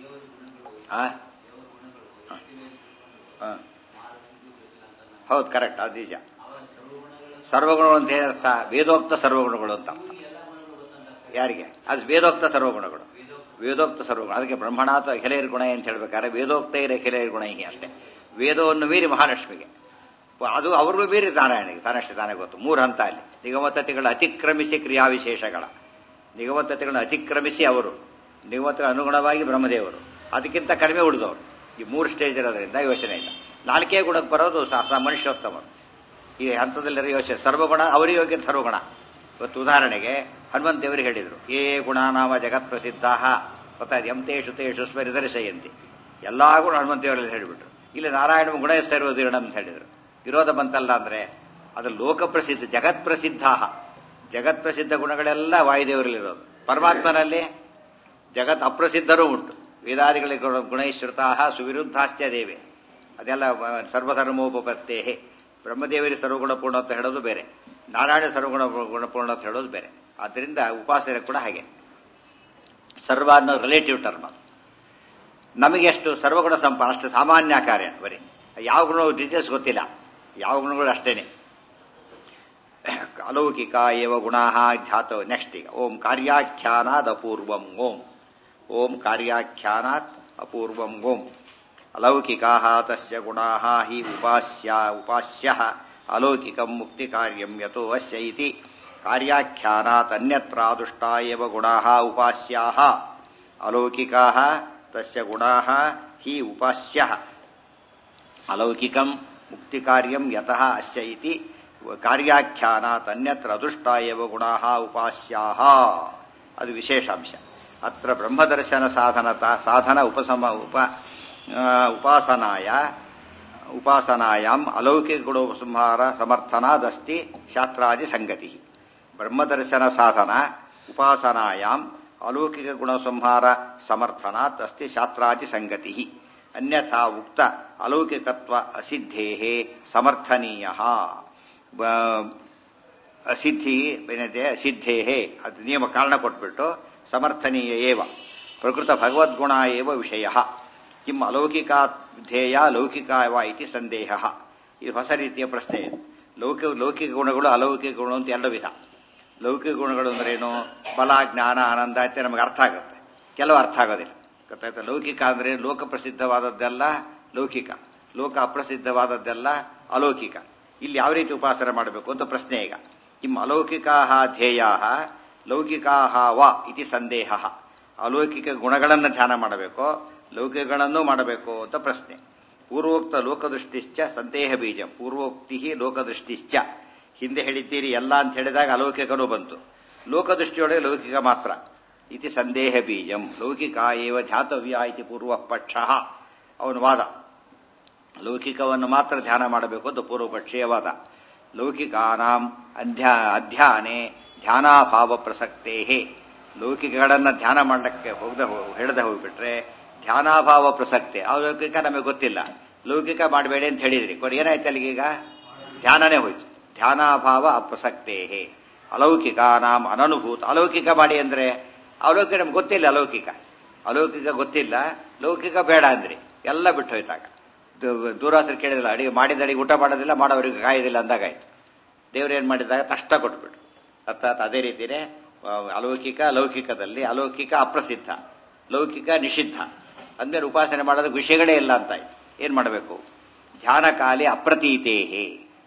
ಹೌದು, ಕರೆಕ್ಟ್, ಅದು ನಿಜ. ಸರ್ವಗುಣಗಳು ಅಂತ ಏನರ್ಥ? ವೇದೋಕ್ತ ಸರ್ವಗುಣಗಳು ಅಂತ ಅರ್ಥ. ಯಾರಿಗೆ? ಅದು ವೇದೋಕ್ತ ಸರ್ವಗುಣಗಳು, ವೇದೋಕ್ತ ಸರ್ವಗುಣ. ಅದಕ್ಕೆ ಬ್ರಹ್ಮಣಾತ್ ಅಖಿಲೇರ್ ಗುಣ ಅಂತ ಹೇಳ್ಬೇಕಾದ್ರೆ ವೇದೋಕ್ತ ಇರ ಅಖಿಲೇರ್ ಗುಣ ಹೀಗೆ ಅಷ್ಟೇ. ವೇದವನ್ನು ಮೀರಿ ಮಹಾಲಕ್ಷ್ಮಿಗೆ, ಅದು ಅವ್ರಿಗೂ ಮೀರಿ ನಾರಾಯಣಿಗೆ ತಾನಷ್ಟೇ ತಾನೇ ಗೊತ್ತು. ಮೂರು ಹಂತ ಅಲ್ಲಿ. ನಿಗಮತತೆಗಳ ಅತಿಕ್ರಮಿಸಿ ಕ್ರಿಯಾವಿಶೇಷಗಳ, ನಿಗಮತತೆಗಳನ್ನು ಅತಿಕ್ರಮಿಸಿ ಅವರು, ನಿಗಮತ ಅನುಗುಣವಾಗಿ ಬ್ರಹ್ಮದೇವರು, ಅದಕ್ಕಿಂತ ಕಡಿಮೆ ಉಳಿದವರು. ಈ ಮೂರು ಸ್ಟೇಜ್ ಇರೋದ್ರಿಂದ ಯೋಚನೆ ಇಲ್ಲ. ನಾಲ್ಕೇ ಗುಣಕ್ಕೆ ಬರೋದು ಮನುಷ್ಯೋತ್ತಮರು. ಈ ಹಂತದಲ್ಲಿರೋ ಯೋಚನೆ ಸರ್ವಗುಣ, ಅವರಿಗೆ ಯೋಗ್ಯ ಸರ್ವಗುಣ. ಇವತ್ತು ಉದಾಹರಣೆಗೆ ಹನುಮಂತ ದೇವರು ಹೇಳಿದ್ರು, ಏ ಗುಣ ನಾಮ ಜಗತ್ ಪ್ರಸಿದ್ಧ ಗೊತ್ತಾಯ್ತು, ಎಂತೇಶು ತೇಷು ಸ್ಮರಿದರ್ಶಯಂತಿ. ಎಲ್ಲಾ ಗುಣ ಹನುಮಂತ ದೇವರಲ್ಲಿ ಹೇಳಿಬಿಟ್ರು. ಇಲ್ಲಿ ನಾರಾಯಣ ಗುಣ ಇರೋದು ಇರಣ ಅಂತ ಹೇಳಿದ್ರು. ವಿರೋಧ ಬಂತಲ್ಲ ಅಂದ್ರೆ ಅದು ಲೋಕ ಪ್ರಸಿದ್ಧ ಜಗತ್ ಪ್ರಸಿದ್ಧ, ಜಗತ್ ಪ್ರಸಿದ್ಧ ಗುಣಗಳೆಲ್ಲ ವಾಯುದೇವರಲ್ಲಿರೋದು. ಪರಮಾತ್ಮನಲ್ಲಿ ಜಗತ್ ಅಪ್ರಸಿದ್ಧರೂ ಉಂಟು. ವೇದಾದಿಗಳಿಗೆ ಗುಣೈಶ್ರುತಾ ಸುವಿರುದ್ಧಾಶ್ಚ ದೇವೆ, ಅದೆಲ್ಲ ಸರ್ವಧರ್ಮೋಪತ್ತೇ. ಬ್ರಹ್ಮದೇವರಿಗೆ ಸರ್ವಗುಣಪೂರ್ಣ ಅಂತ ಹೇಳೋದು ಬೇರೆ, ನಾರಾಯಣ ಸರ್ವಗುಣ ಗುಣಪೂರ್ಣ ಅಂತ ಹೇಳೋದು ಬೇರೆ. ಆದ್ದರಿಂದ ಉಪಾಸನೆ ಕೂಡ ಹಾಗೆ ಸರ್ವ ಅನ್ನೋ ರಿಲೇಟಿವ್ ಟರ್ಮ್. ನಮಗೆ ಎಷ್ಟು ಸರ್ವಗುಣ ಸಂಪ ಅಷ್ಟು ಸಾಮಾನ್ಯ ಕಾರ್ಯ ಬರೀ. ಯಾವ ಗುಣ ಡೀಟೇಲ್ಸ್ ಗೊತ್ತಿಲ್ಲ, ಯಾವ ಗುಣಗಳು ಅಷ್ಟೇನೆ. ಅಲೌಕಿಕ ಏವ ಗುಣಾ ಧ್ಯಾತ. ನೆಕ್ಸ್ಟ್ ಈಗ ಓಂ ಕಾರ್ಯಾಖ್ಯಾನಾದ್ ಅಪೂರ್ವಂ ಓಂ, ಓಂ ಕಾರ್ಯಾಖ್ಯಾನಾತ್ ಅಪೂರ್ವಂ ಓಂ. ಅಲೌಕಿಕಾ ತಸ್ಯ ಗುಣಾ ಹಿ ಉಪಾಸ್ಯ ಉಪಾಸ್ಯ ಅಲೌಕಿಕಂ ಮುಕ್ತಿ ಕಾರ್ಯಂ ಯತೋ ಅಸ್ಯ ಇತಿ ಕಾರ್ಯಾಖ್ಯಾನಾತ್ ಅನ್ಯತ್ರ ದುಷ್ಟಾ ಏವ ಗುಣಾ ಉಪಾಸ್ಯಾ ಅಲೌಕಿಕಾ ತಸ್ಯ ಗುಣಾ ಹಿ ಉಪಾಸ್ಯ ಅಲೌಕಿಕಂ ಮುಕ್ತಿ ಕಾರ್ಯಂ ಯತಃ ಅಸ್ಯ ಇತಿ ಕಾರ್ಯಾಖ್ಯಾನಾತ್ ಅನ್ಯತ್ರ ಅದೃಷ್ಟಾ ಏವ ಗುಣಾ ಉಪಾಸ್ಯಾ. ಅದು ವಿಶೇಷಾಂಶ. ಅತ್ರ ಬ್ರಹ್ಮದರ್ಶನ ಸಾಧನತ ಸಾಧನ ಉಪಸಮ ಉಪ ಉಪಾಸನಾಯ ಉಪಾಸನಾಯಾಂ ಅಲೌಕಿಕ ಗುಣೋಪಸಂಹಾರ ಸಮರ್ಥನಾದಸ್ತಿ ಶಾಸ್ತ್ರಾದಿ ಸಂಗತಿ. ಬ್ರಹ್ಮದರ್ಶನ ಸಾಧನ ಉಪಾಸನಾಯಾಂ ಅಲೌಕಿಕ ಗುಣಸಂಹಾರ ಸಮರ್ಥನಾತ್ ಅಸ್ತಿ ಶಾಸ್ತ್ರಾದಿ ಸಂಗತಿ. ಅನ್ಯಥಾ ಉಕ್ತ ಅಲೌಕಿಕತ್ವ ಅಸಿದ್ಧೇಃ ಸಮರ್ಥನೀಯಃ. ಅಸಿದ್ಧಿ ಏನಿದೆ ಅಸಿದ್ಧೇಃ ಅದು ನಿಯಮ ಕಾರಣ ಕೊಟ್ಬಿಟ್ಟು ಸಮರ್ಥನೀಯ ಏವ ಪ್ರಕೃತ ಭಗವದ್ಗುಣ ಏವ ವಿಷಯ. ಕಿಂ ಅಲೌಕಿಕಾ ಧ್ಯೇಯ ಲೌಕಿಕ ವಾ ಇತಿ ಸಂದೇಹ. ಇದು ಹೊಸ ರೀತಿಯ ಪ್ರಶ್ನೆ ಇದೆ. ಲೌಕಿಕ ಲೌಕಿಕ ಗುಣಗಳು ಅಲೌಕಿಕ ಗುಣ ಅಂತ ಎರಡು ವಿಧ. ಲೌಕಿಕ ಗುಣಗಳು ಅಂದ್ರೇನು? ಬಲ, ಜ್ಞಾನ, ಆನಂದ ಅಂತ ನಮಗೆ ಅರ್ಥ ಆಗುತ್ತೆ, ಕೆಲವು ಅರ್ಥ ಆಗೋದಿಲ್ಲ. ಗೊತ್ತಾಯ್ತಾ? ಲೌಕಿಕ ಅಂದ್ರೆ ಲೋಕ ಪ್ರಸಿದ್ಧವಾದದ್ದೆಲ್ಲ ಲೌಕಿಕ, ಲೋಕ ಅಪ್ರಸಿದ್ಧವಾದದ್ದೆಲ್ಲ ಅಲೌಕಿಕ. ಇಲ್ಲಿ ಯಾವ ರೀತಿ ಉಪಾಸನೆ ಮಾಡಬೇಕು ಅಂತ ಪ್ರಶ್ನೆ ಈಗ. ಕಿಂ ಅಲೌಕಿಕಾ ಧ್ಯೇಯ ಲೌಕಿಕಾ ವಾ ಇತಿ ಸಂದೇಹ. ಅಲೌಕಿಕ ಗುಣಗಳನ್ನು ಧ್ಯಾನ ಮಾಡಬೇಕೋ ಲೌಕಿಕಗಳನ್ನೂ ಮಾಡಬೇಕು ಅಂತ ಪ್ರಶ್ನೆ. ಪೂರ್ವೋಕ್ತ ಲೋಕದೃಷ್ಟಿಶ್ಚ ಸಂದೇಹ ಬೀಜ. ಪೂರ್ವೋಕ್ತಿ ಲೋಕದೃಷ್ಟಿಶ್ಚ ಹಿಂದೆ ಹೇಳಿದ್ದೀರಿ ಎಲ್ಲ ಅಂತ ಹೇಳಿದಾಗ ಅಲೌಕಿಕನೂ ಬಂತು. ಲೋಕದೃಷ್ಟಿಯೊಳಗೆ ಲೌಕಿಕ ಮಾತ್ರ. ಇತಿ ಸಂದೇಹ ಬೀಜಂ ಲೌಕಿಕ ಏವ ಧ್ಯಾತವ್ಯ ಇತಿ ಪೂರ್ವ ಪಕ್ಷ. ಅವನ ವಾದ ಲೌಕಿಕವನ್ನು ಮಾತ್ರ ಧ್ಯಾನ ಮಾಡಬೇಕು ಅಂತ ಪೂರ್ವ ಪಕ್ಷೀಯ ವಾದ. ಲೌಕಿಕಾನಾಂ ಅಧ್ಯಾ ಅಧ್ಯಾನೆ ಧ್ಯಾನಾಭಾವ ಪ್ರಸಕ್ತೇ. ಲೌಕಿಕಗಳನ್ನ ಧ್ಯಾನ ಮಾಡಲಿಕ್ಕೆ ಹೋಗದೆ ಹೇಳದೆ ಹೋಗ್ಬಿಟ್ರೆ ಧ್ಯಾನಾಭಾವ ಪ್ರಸಕ್ತಿ. ಆ ಲೌಕಿಕ ನಮಗೆ ಗೊತ್ತಿಲ್ಲ, ಲೌಕಿಕ ಮಾಡಬೇಡಿ ಅಂತ ಹೇಳಿದ್ರಿ. ಕೊಡಿ ಏನಾಯ್ತು ಅಲ್ಲಿಗೀಗ? ಧ್ಯಾನನೇ ಹೋಯ್ತು. ಧ್ಯಾನಾಭಾವ ಅಪ್ರಸಕ್ತೇ ಅಲೌಕಿಕಾನಾಂ ಅನನುಭೂತ. ಅಲೌಕಿಕ ಮಾಡಿ ಅಂದ್ರೆ ಅಲೌಕಿಕ ನಮ್ಗೆ ಗೊತ್ತಿಲ್ಲ. ಅಲೌಕಿಕ ಅಲೌಕಿಕ ಗೊತ್ತಿಲ್ಲ, ಲೌಕಿಕ ಬೇಡ ಅಂದ್ರಿ, ಎಲ್ಲ ಬಿಟ್ಟು ಹೋಯ್ತಾಗ. ದೂರಾಸರು ಕೇಳಿದಿಲ್ಲ, ಅಡಿಗೆ ಮಾಡಿದ ಅಡಿಗೆ ಊಟ ಮಾಡೋದಿಲ್ಲ, ಮಾಡೋವರಿಗೆ ಕಾಯೋದಿಲ್ಲ ಅಂದಾಗಾಯ್ತು. ದೇವ್ರು ಏನ್ ಮಾಡಿದಾಗ ತಷ್ಟ ಕೊಟ್ಬಿಟ್ರು. ಅರ್ಥಾತ್ ಅದೇ ರೀತಿನೇ ಅಲೌಕಿಕ ಲೌಕಿಕದಲ್ಲಿ ಅಲೌಕಿಕ ಅಪ್ರಸಿದ್ಧ, ಲೌಕಿಕ ನಿಷಿದ್ಧ ಅಂದ್ಮೇಲೆ ಉಪಾಸನೆ ಮಾಡೋದಕ್ಕೆ ವಿಷಯಗಳೇ ಇಲ್ಲ ಅಂತಾಯ್ತು. ಏನ್ ಮಾಡಬೇಕು? ಧ್ಯಾನ ಕಾಲಿ ಅಪ್ರತೀತೇಹೇ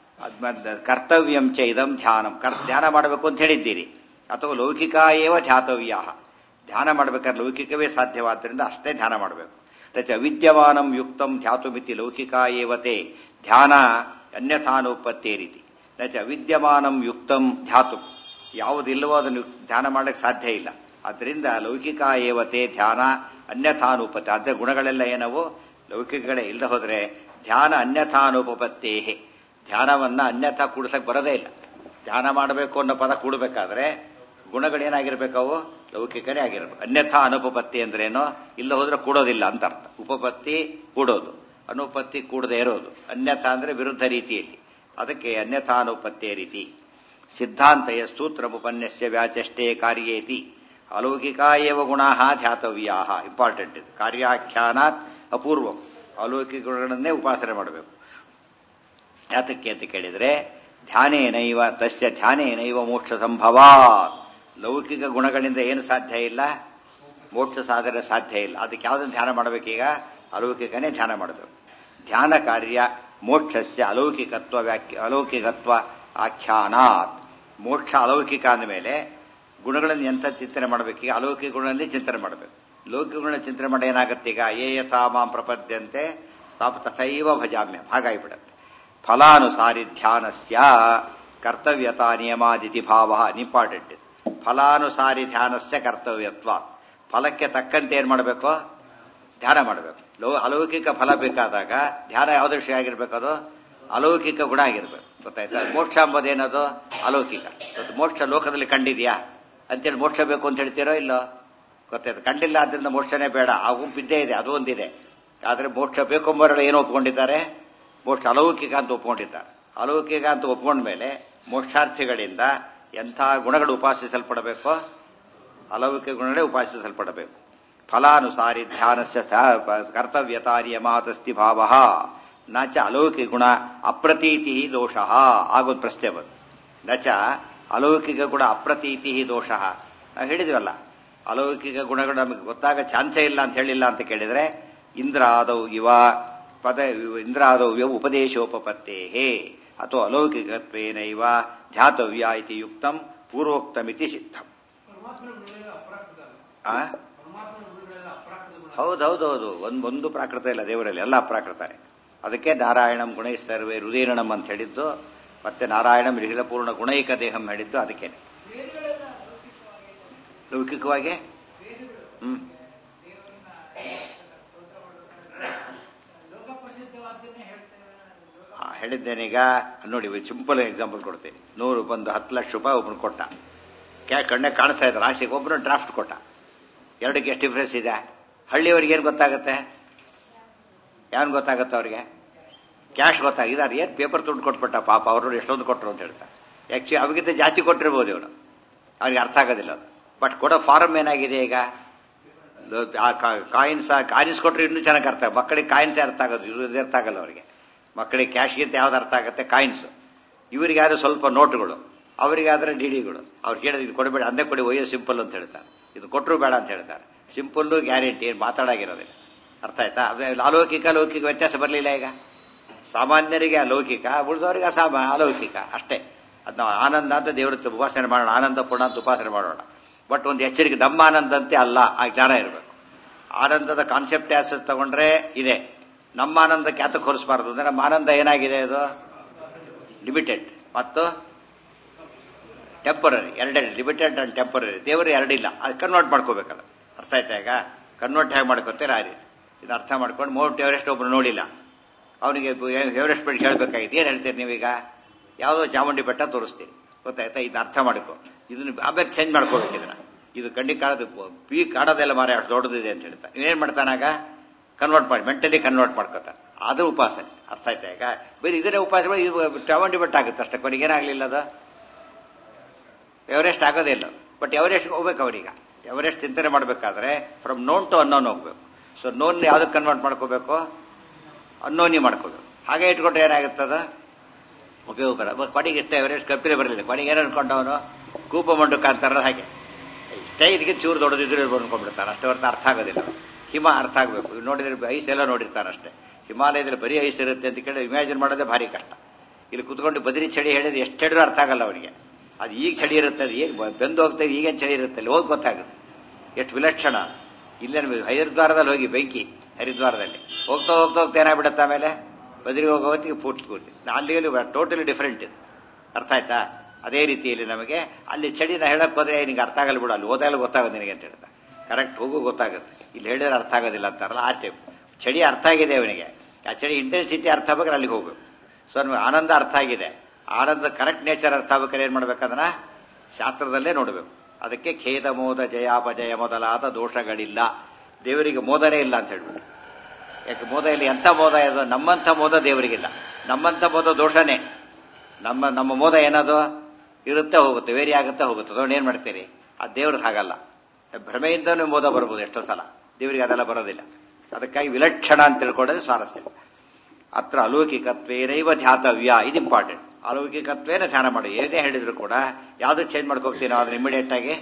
ಕರ್ತವ್ಯಂ ಚ ಇದಂ ಧ್ಯಾನಂ. ಕರ್ ಧ್ಯಾನ ಮಾಡಬೇಕು ಅಂತ ಹೇಳಿದ್ದೀರಿ, ಅಥವಾ ಲೌಕಿಕ ಏವ ಧ್ಯಾತವ್ಯ. ಧ್ಯಾನ ಮಾಡಬೇಕಾದ್ರೆ ಲೌಕಿಕವೇ ಸಾಧ್ಯವಾದ್ದರಿಂದ ಅಷ್ಟೇ ಧ್ಯಾನ ಮಾಡಬೇಕು. ರಚ ವಿದ್ಯಮಾನಂ ಯುಕ್ತಂ ಧ್ಯಾತುಮಿತಿ ಲೌಕಿಕ ಏವತೆ ಧ್ಯಾನ ಅನ್ಯಥಾನುಪತ್ತೇ ರೀತಿ. ರಚ ವಿದ್ಯಮಾನಂ ಯುಕ್ತಂ ಧ್ಯಾತು. ಯಾವುದಿಲ್ಲವೋ ಅದನ್ನು ಧ್ಯಾನ ಮಾಡಕ್ಕೆ ಸಾಧ್ಯ ಇಲ್ಲ. ಆದ್ದರಿಂದ ಲೌಕಿಕ ಏವತೆ ಧ್ಯಾನ ಅನ್ಯಥಾನುಪತ್ತೆ. ಆದರೆ ಗುಣಗಳೆಲ್ಲ ಏನವು? ಲೌಕಿಕಗಳೇ. ಇಲ್ಲದೆ ಹೋದ್ರೆ ಧ್ಯಾನ ಅನ್ಯಥಾನುಪತ್ತೇಹೆ. ಧ್ಯಾನವನ್ನ ಅನ್ಯಥಾ ಕೂಡಿಸಕ್ಕೆ ಬರೋದೇ ಇಲ್ಲ. ಧ್ಯಾನ ಮಾಡಬೇಕು ಅನ್ನೋ ಪದ ಕೂಡಬೇಕಾದ್ರೆ ಗುಣಗಳೇನಾಗಿರ್ಬೇಕವು? ಲೌಕಿಕನೇ ಆಗಿರ್ಬೇಕು. ಅನ್ಯಥಾ ಅನುಪಪತ್ತಿ ಅಂದ್ರೇನೋ? ಇಲ್ಲ ಹೋದ್ರೆ ಕೂಡೋದಿಲ್ಲ ಅಂತ ಅರ್ಥ. ಉಪಪತ್ತಿ ಕೂಡೋದು, ಅನುಪತ್ತಿ ಕೂಡದೇ ಇರೋದು. ಅನ್ಯಥಾ ಅಂದ್ರೆ ವಿರುದ್ಧ ರೀತಿಯಲ್ಲಿ. ಅದಕ್ಕೆ ಅನ್ಯಥಾನುಪತ್ತೇ ರೀತಿ. ಸಿದ್ಧಾಂತಯ ಸೂತ್ರ ಉಪನ್ಯಸ್ಯ ವ್ಯಾಚಷ್ಟೇ ಕಾರ್ಯೇತಿ ಅಲೌಕಿಕ ಏವ ಗುಣಾ ಧ್ಯಾತವ್ಯಾ. ಇಂಪಾರ್ಟೆಂಟ್ ಇದು. ಕಾರ್ಯಾಖ್ಯಾನಾತ್ ಅಪೂರ್ವಂ. ಅಲೌಕಿಕ ಗುಣಗಳನ್ನೇ ಉಪಾಸನೆ ಮಾಡಬೇಕು. ಯಾತಕ್ಕೆ ಅಂತ ಕೇಳಿದ್ರೆ ಧ್ಯಾನೇನೈವ ತಸ್ಯ ಧ್ಯಾನೇನೈವ ಮೋಕ್ಷ ಸಂಭವಾತ್. ಲೌಕಿಕ ಗುಣಗಳಿಂದ ಏನು ಸಾಧ್ಯ ಇಲ್ಲ? ಮೋಕ್ಷ ಸಾಧನೆ ಸಾಧ್ಯ ಇಲ್ಲ. ಅದಕ್ಕೆ ಯಾವುದನ್ನು ಧ್ಯಾನ ಮಾಡಬೇಕೀಗ? ಅಲೌಕಿಕನೇ ಧ್ಯಾನ ಮಾಡಬೇಕು. ಧ್ಯಾನ ಕಾರ್ಯ ಮೋಕ್ಷಸ್ಯ ಅಲೌಕಿಕತ್ವ ವ್ಯಾಖ್ಯ ಅಲೌಕಿಕತ್ವ ಆಖ್ಯಾನಾತ್. ಮೋಕ್ಷ ಅಲೌಕಿಕ ಅಂದ ಮೇಲೆ ಗುಣಗಳನ್ನು ಎಂತ ಚಿಂತನೆ ಮಾಡಬೇಕೀಗ? ಅಲೌಕಿಕ ಗುಣಗಳಲ್ಲಿ ಚಿಂತನೆ ಮಾಡಬೇಕು. ಲೌಕಿಕ ಗುಣ ಚಿಂತನೆ ಮಾಡಿ ಏನಾಗುತ್ತೆ? ಈಗ ಯೇ ಯಥಾ ಮಾಂ ಪ್ರಪದ್ಯಂತೆ ಸ್ಥಾಪ ತಥೈವ ಭಜಾಮ್ಯಂ. ಹಾಗಾಗಿಬಿಡತ್ತೆ. ಫಲಾನುಸಾರಿ ಧ್ಯಾನಸ್ಯ ಕರ್ತವ್ಯತಾ ನಿಯಮಾದಿತಿ ಭಾವ. ಇಂಪಾರ್ಟೆಂಟ್. ಫಲಾನುಸಾರಿ ಧ್ಯಾನಸ್ಯ ಕರ್ತವ್ಯತ್ವ. ಫಲಕ್ಕೆ ತಕ್ಕಂತೆ ಏನ್ ಮಾಡಬೇಕು? ಧ್ಯಾನ ಮಾಡಬೇಕು. ಲೋ ಅಲೌಕಿಕ ಫಲ ಬೇಕಾದಾಗ ಧ್ಯಾನ ಯಾವುದೇ ವಿಷಯ ಆಗಿರ್ಬೇಕು? ಅದು ಅಲೌಕಿಕ ಗುಣ ಆಗಿರ್ಬೇಕು. ಗೊತ್ತಾಯ್ತಾ? ಮೋಕ್ಷ ಎಂಬುದೇನದು? ಅಲೌಕಿಕ. ಮೋಕ್ಷ ಲೋಕದಲ್ಲಿ ಕಂಡಿದ್ಯಾ ಅಂತೇಳಿ ಮೋಕ್ಷ ಬೇಕು ಅಂತ ಹೇಳ್ತೀರೋ ಇಲ್ಲೋ? ಗೊತ್ತಾಯ್ತು. ಕಂಡಿಲ್ಲ, ಆದ್ರಿಂದ ಮೋಕ್ಷನೇ ಬೇಡ. ಆ ಗುಂಪಿದ್ದೇ ಇದೆ, ಅದು ಒಂದಿದೆ. ಆದ್ರೆ ಮೋಕ್ಷ ಬೇಕೊಂಬರಲ್ಲ ಏನು ಒಪ್ಕೊಂಡಿದ್ದಾರೆ? ಮೋಕ್ಷ ಅಲೌಕಿಕ ಅಂತ ಒಪ್ಕೊಂಡಿದ್ದಾರೆ. ಅಲೌಕಿಕ ಅಂತ ಒಪ್ಕೊಂಡ್ಮೇಲೆ ಮೋಕ್ಷಾರ್ಥಿಗಳಿಂದ ಎಂಥ ಗುಣಗಳು ಉಪಾಸಿಸಲ್ಪಡಬೇಕು? ಅಲೌಕಿಕ ಗುಣಗಳೇ ಉಪಾಸಿಸಲ್ಪಡಬೇಕು. ಫಲಾನುಸಾರಿ ಧ್ಯಾನಸ್ಯ ಕರ್ತವ್ಯತಾ ನಿಯಮಾದಸ್ತಿ ಭಾವ ನಚ ಅಲೌಕಿಕ ಗುಣ ಅಪ್ರತೀತಿ ದೋಷ. ಆಗೋದು ಪ್ರಶ್ನೆ ಬಂತು. ನಚ ಅಲೌಕಿಕ ಗುಣ ಅಪ್ರತೀತಿ ದೋಷ. ನಾವು ಹೇಳಿದ್ವಲ್ಲ, ಅಲೌಕಿಕ ಗುಣಗಳು ನಮಗೆ ಗೊತ್ತಾಗ ಚಾನ್ಸೇ ಇಲ್ಲ ಅಂತ ಹೇಳಿಲ್ಲ ಅಂತ ಕೇಳಿದ್ರೆ ಇಂದ್ರಾದೌ ಇವ ಪದ ಇಂದ್ರಾದೌ ಇವ ಉಪದೇಶೋಪತ್ತೇ ಅಥವಾ ಅಲೌಕಿಕತ್ವೇನೈವ ಧ್ಯಾತವ್ಯ ಇತಿ ಯುಕ್ತಂ ಪೂರ್ವೋಕ್ತಮಿತಿ ಸಿದ್ಧಂ. ಹೌದೌದೌದು. ಒಂದ್ ಒಂದು ಪ್ರಾಕೃತ ಇಲ್ಲ ದೇವರಲ್ಲಿ, ಎಲ್ಲ ಅಪ್ರಾಕೃತನೇ. ಅದಕ್ಕೆ ನಾರಾಯಣಂ ಗುಣೈಸ್ತರ್ವೇ ಹೃದಯನಂ ಅಂತ ಹೇಳಿದ್ದು, ಮತ್ತೆ ನಾರಾಯಣಂ ನಿಖಿಲಪೂರ್ಣ ಗುಣೈಕ ದೇಹಂ ಹೇಳಿದ್ದು ಅದಕ್ಕೇನೆ. ಲೌಕಿಕವಾಗಿ ಹ್ಮ್ ಹೇಳಿದ್ದೇನೀಗ ನೋಡಿ. ಸಿಂಪಲ್ ಎಕ್ಸಾಂಪಲ್ ಕೊಡ್ತೀನಿ. ನೂರು ಬಂದು ಹತ್ತು ಲಕ್ಷ ರೂಪಾಯಿ ಒಬ್ಬನು ಕೊಟ್ಟ, ಕ್ಯಾ ಕಣ್ಣೆ ಕಾಣಿಸ್ತಾ ಇದ್ದಾರೆ ಆಸೆಗೆ. ಒಬ್ಬನು ಡ್ರಾಫ್ಟ್ ಕೊಟ್ಟ. ಎರಡಕ್ಕೆ ಎಷ್ಟು ಡಿಫ್ರೆನ್ಸ್ ಇದೆ? ಹಳ್ಳಿಯವ್ರಿಗೆ ಏನು ಗೊತ್ತಾಗುತ್ತೆ? ಏನು ಗೊತ್ತಾಗುತ್ತೆ ಅವ್ರಿಗೆ? ಕ್ಯಾಶ್ ಗೊತ್ತಾಗಿದ್ದಾರೆ. ಏನು ಪೇಪರ್ ತುಂಡು ಕೊಟ್ಬಿಟ್ಟ ಪಾಪ, ಅವರು ಎಷ್ಟೊಂದು ಕೊಟ್ಟರು ಅಂತ ಹೇಳ್ತಾರೆ. ಆಕ್ಚುಲಿ ಅವಗಿಂತ ಜಾಸ್ತಿ ಕೊಟ್ಟಿರ್ಬೋದು ಇವನು, ಅವ್ರಿಗೆ ಅರ್ಥ ಆಗೋದಿಲ್ಲ ಅದು. ಬಟ್ ಕೊಡೋ ಫಾರಮ್ ಏನಾಗಿದೆ ಈಗ? ಕಾಯಿನ್ಸ್ ಕಾಯಿನ್ಸ್ ಕೊಟ್ಟರೆ ಇನ್ನೂ ಚೆನ್ನಾಗಿ ಅರ್ಥ. ಮಕ್ಕಳಿಗೆ ಕಾಯಿನ್ಸ್ ಅರ್ಥ ಆಗೋದು, ಇದು ಅರ್ಥ ಆಗಲ್ಲ ಅವರಿಗೆ. ಮಕ್ಕಳಿಗೆ ಕ್ಯಾಶ್ಗಿಂತ ಯಾವ್ದು ಅರ್ಥ ಆಗುತ್ತೆ? ಕಾಯಿನ್ಸ್. ಇವರಿಗಾದ್ರೆ ಸ್ವಲ್ಪ ನೋಟುಗಳು, ಅವರಿಗಾದ್ರೆ ಡಿಡಿಗಳು. ಅವ್ರು ಕೇಳಿದ್ರೆ ಇದು ಕೊಡಬೇಡ, ಅಂದೇ ಕೊಡಿ, ಒಯ್ಯೋ ಸಿಂಪಲ್ ಅಂತ ಹೇಳ್ತಾರೆ. ಇದು ಕೊಟ್ಟರು ಬೇಡ ಅಂತ ಹೇಳ್ತಾರೆ. ಸಿಂಪಲ್ಲು ಗ್ಯಾರಂಟಿ, ಏನು ಮಾತಾಡಾಗಿರೋದಿಲ್ಲ. ಅರ್ಥ ಆಯ್ತಾ? ಅಲೌಕಿಕ ಲೌಕಿಕ ವ್ಯತ್ಯಾಸ ಬರಲಿಲ್ಲ ಈಗ. ಸಾಮಾನ್ಯರಿಗೆ ಅಲೌಕಿಕ, ಉಳಿದವರಿಗೆ ಅಸಾಮ ಅಲೌಕಿಕ ಅಷ್ಟೇ. ಅದು ನಾವು ಆನಂದ ಅಂತ ದೇವರ ಉಪಾಸನೆ ಮಾಡೋಣ, ಆನಂದ ಪೂರ್ಣ ಅಂತ ಉಪಾಸನೆ ಮಾಡೋಣ. ಬಟ್ ಒಂದು ಎಚ್ಚರಿಕೆ, ನಮ್ಮ ಆನಂದಂತೆ ಅಲ್ಲ, ಆ ಜ್ಞಾನ ಇರಬೇಕು. ಆನಂದದ ಕಾನ್ಸೆಪ್ಟ್ ಆಸಸ್ ತಗೊಂಡ್ರೆ ಇದೆ, ನಮ್ಮ ಆನಂದಕ್ಕೆ ಯಾತಕ್ಕೆ ಹೋಲಿಸಬಾರದು ಅಂದ್ರೆ ನಮ್ಮ ಆನಂದ ಏನಾಗಿದೆ, ಅದು ಲಿಮಿಟೆಡ್ ಮತ್ತು ಟೆಂಪರರಿ, ಎರಡೆರಡು, ಲಿಮಿಟೆಡ್ ಅಂಡ್ ಟೆಂಪರರಿ. ದೇವರು ಎರಡಿಲ್ಲ, ಅದು ಕನ್ವರ್ಟ್ ಮಾಡ್ಕೋಬೇಕಲ್ಲ. ಅರ್ಥ ಆಯ್ತಾ? ಈಗ ಕನ್ವರ್ಟ್ ಹೇಗೆ ಮಾಡ್ಕೋತೀರ ಆ ರೀತಿ ಇದು ಅರ್ಥ ಮಾಡ್ಕೊಂಡು. ಮೌಂಟ್ ಎವರೆಸ್ಟ್ ಒಬ್ರು ನೋಡಿಲ್ಲ, ಅವನಿಗೆ ಎವರೆಸ್ಟ್ ಬೆಟ್ಟ ಹೇಳ್ಬೇಕಾಗಿದೆ, ಏನು ಹೇಳ್ತೀರಿ ನೀವೀಗ? ಯಾವುದೋ ಚಾಮುಂಡಿ ಬೆಟ್ಟ ತೋರಿಸ್ತೀರಿ, ಗೊತ್ತಾಯ್ತಾ? ಇದನ್ನ ಅರ್ಥ ಮಾಡ್ಕೊ, ಇದನ್ನ ಆಮೇಲೆ ಚೇಂಜ್ ಮಾಡ್ಕೋಬೇಕು. ಇದನ್ನ ಇದು ಕಣ್ಣಿ ಕಾಣೋದು ಪೀಕ್ ಕಾಣೋದೆಲ್ಲ ಮಾರಿ ಅಷ್ಟು ದೊಡ್ಡದಿದೆ ಅಂತ ಹೇಳ್ತಾನೆ. ನೀವೇನ್ ಮಾಡ್ತಾನಾಗ ಕನ್ವರ್ಟ್ ಮಾಡಿ, ಮೆಂಟಲಿ ಕನ್ವರ್ಟ್ ಮಾಡ್ಕೋತಾನೆ. ಅದು ಉಪಾಸನೆ. ಅರ್ಥ ಆಯ್ತಾ? ಈಗ ಬೇರೆ ಇದನ್ನೇ ಉಪಾಸನೆ, ಇದು ಚಾಮುಂಡಿ ಬೆಟ್ಟ ಆಗುತ್ತೆ ಅಷ್ಟೇ, ಕೊನೆಗೆ ಏನಾಗ್ಲಿಲ್ಲ, ಅದು ಎವರೆಸ್ಟ್ ಆಗೋದೇ ಇಲ್ಲ. ಬಟ್ ಎವರೆಸ್ಟ್ ಹೋಗ್ಬೇಕು ಅವರೀಗ. ಎವರೆಸ್ಟ್ ಚಿಂತನೆ ಮಾಡಬೇಕಾದ್ರೆ ಫ್ರಮ್ ನೋನ್ ಟು ಅನ್ನೋನ್ ಹೋಗ್ಬೇಕು. ಸೊ ನೋನ್ ಯಾವ್ದಕ್ಕೆ ಕನ್ವರ್ಟ್ ಮಾಡ್ಕೋಬೇಕು? ಅನ್ನೋನಿ ಮಾಡ್ಕೋಬೇಕು. ಹಾಗೆ ಇಟ್ಕೊಂಡ್ರೆ ಏನಾಗುತ್ತದ ಉಪಯೋಗ ಬರ. ಕೊನೆಗೆ ಇಷ್ಟ ಎವರೆಸ್ಟ್ ಕಪ್ಪಿಲೆ ಬರಲಿಲ್ಲ. ಕೊನೆಗೆ ಏನು ಅನ್ಕೊಂಡವನು ಕೂಪ ಮಂಡುಕ ಅಂತಾರ ಹಾಗೆ ಇಷ್ಟೇ, ಇದಕ್ಕೆ ಚೂರು ದೊಡ್ಡದಿದ್ರು ಅನ್ಕೊಂಡ್ಬಿಡ್ತಾನೆ. ಅಷ್ಟೇ ಹೊರತು ಅರ್ಥ ಆಗೋದಿಲ್ಲ. ಹಿಮ ಅರ್ಥ ಆಗಬೇಕು. ನೋಡಿದ್ರೆ ಐಸ್ ಎಲ್ಲ ನೋಡಿರ್ತಾನೆ ಅಷ್ಟೇ. ಹಿಮಾಲಯದಲ್ಲಿ ಬರೀ ಐಸ್ ಇರುತ್ತೆ ಅಂತ ಕೇಳಿ ಇಮ್ಯಾಜಿನ್ ಮಾಡೋದೇ ಭಾರಿ ಕಷ್ಟ. ಇಲ್ಲಿ ಕುತ್ಕೊಂಡು ಬದ್ರಿ ಚಳಿ ಹೇಳಿದ್ರೆ ಎಷ್ಟು ಹೇಳಿದ್ರು ಅರ್ಥ ಆಗಲ್ಲ ಅವನಿಗೆ. ಅದು ಈಗ ಚಳಿ ಇರುತ್ತೆ, ಅದು ಈಗ ಬೆಂದು ಹೋಗ್ತಾ ಈಗೇನು ಚಳಿ ಇರುತ್ತೆ, ಅಲ್ಲಿ ಹೋಗಿ ಗೊತ್ತಾಗುತ್ತೆ ಎಷ್ಟು ವಿಲಕ್ಷಣ. ಇಲ್ಲೇ ಹರಿದ್ವಾರದಲ್ಲಿ ಹೋಗಿ ಬೆಂಕಿ, ಹರಿದ್ವಾರದಲ್ಲಿ ಹೋಗ್ತಾ ಹೋಗ್ತಾ ಹೋಗ್ತಾ ಏನಾಗ್ಬಿಡುತ್ತೆ, ಆಮೇಲೆ ಬದ್ರಿಗೆ ಹೋಗೋ ಹೊತ್ತಿಗೆ ಪೂರ್ತಿ ಕೂರ್ತಿ ಅಲ್ಲಿ ಟೋಟಲಿ ಡಿಫರೆಂಟ್ ಇದು. ಅರ್ಥ ಆಯ್ತಾ? ಅದೇ ರೀತಿಯಲ್ಲಿ ನಮಗೆ ಅಲ್ಲಿ ಚಳಿನ ಹೇಳಕ್ ಹೋದ್ರೆ ನಿನಗೆ ಅರ್ಥ ಆಗಲ್ಲ ಬಿಡು, ಅಲ್ಲಿ ಹೋದಾಗಲೂ ಗೊತ್ತಾಗೋದು ನಿನಗೆ ಅಂತ ಹೇಳ್ತಾ. ಕರೆಕ್ಟ್ ಹೋಗು ಗೊತ್ತಾಗುತ್ತೆ, ಇಲ್ಲಿ ಹೇಳಿದ್ರೆ ಅರ್ಥ ಆಗೋದಿಲ್ಲ ಅಂತಾರಲ್ಲ ಆ ಟೈಪ್. ಚಳಿ ಅರ್ಥ ಆಗಿದೆ ಅವನಿಗೆ, ಆ ಚಳಿ ಇಂಟೆನ್ಸಿಟಿ ಅರ್ಥ ಆಗ್ಬೇಕಾದ್ರೆ ಅಲ್ಲಿಗೆ ಹೋಗ್ಬೇಕು. ಸೊ ನಮಗೆ ಆನಂದ ಅರ್ಥ ಆಗಿದೆ, ಆನಂದ ಕರೆಕ್ಟ್ ನೇಚರ್ ಅರ್ಥ ಆಗ್ಬೇಕಾದ್ರೆ ಏನ್ ಮಾಡ್ಬೇಕಂದ್ರೆ ಶಾಸ್ತ್ರದಲ್ಲೇ ನೋಡಬೇಕು. ಅದಕ್ಕೆ ಖೇದ ಮೋದ ಜಯಾಪಜಯ ಮೊದಲಾದ ದೋಷಗಳಿಲ್ಲ, ದೇವರಿಗೆ ಮೋದನೇ ಇಲ್ಲ ಅಂತ ಹೇಳ್ಬಿಟ್ಟು. ಯಾಕೆ ಮೋದ ಇಲ್ಲಿ ಎಂಥ ಮೋದ ಇದು? ನಮ್ಮಂಥ ಮೋದ ದೇವರಿಗಿಲ್ಲ. ನಮ್ಮಂಥ ಮೋದ ದೋಷನೇ. ನಮ್ಮ ನಮ್ಮ ಮೋದ ಏನದು ಇರುತ್ತೆ ಹೋಗುತ್ತೆ, ವೇರಿ ಆಗುತ್ತೆ ಹೋಗುತ್ತೆ. ಅದನ್ನ ಏನ್ ಮಾಡ್ತೀರಿ? ಆ ದೇವ್ರದ್ದು ಹಾಗಲ್ಲ. ಭ್ರಮೆಯಿಂದನೂ ಮೋದ ಬರ್ಬೋದು ಎಷ್ಟೋ ಸಲ, ದೇವರಿಗೆ ಅದೆಲ್ಲ ಬರೋದಿಲ್ಲ. ಅದಕ್ಕಾಗಿ ವಿಲಕ್ಷಣ ಅಂತ ತಿಳ್ಕೊಳ್ಳೋದು ಸ್ವಾರಸ್ಯ. ಅತ್ರ ಅಲೌಕಿಕತ್ವೇನೈವ ಧ್ಯಾತವ್ಯ, ಇದು ಇಂಪಾರ್ಟೆಂಟ್. ಅಲೌಕಿಕತ್ವೇನ ಧ್ಯಾನ ಮಾಡಿ. ಏನೇ ಹೇಳಿದ್ರು ಕೂಡ ಯಾವ್ದು ಚೇಂಜ್ ಮಾಡ್ಕೋಗ್ತೀವಿ ನಾವು, ಅದನ್ನ ಇಮಿಡಿಯೇಟ್ ಆಗಿ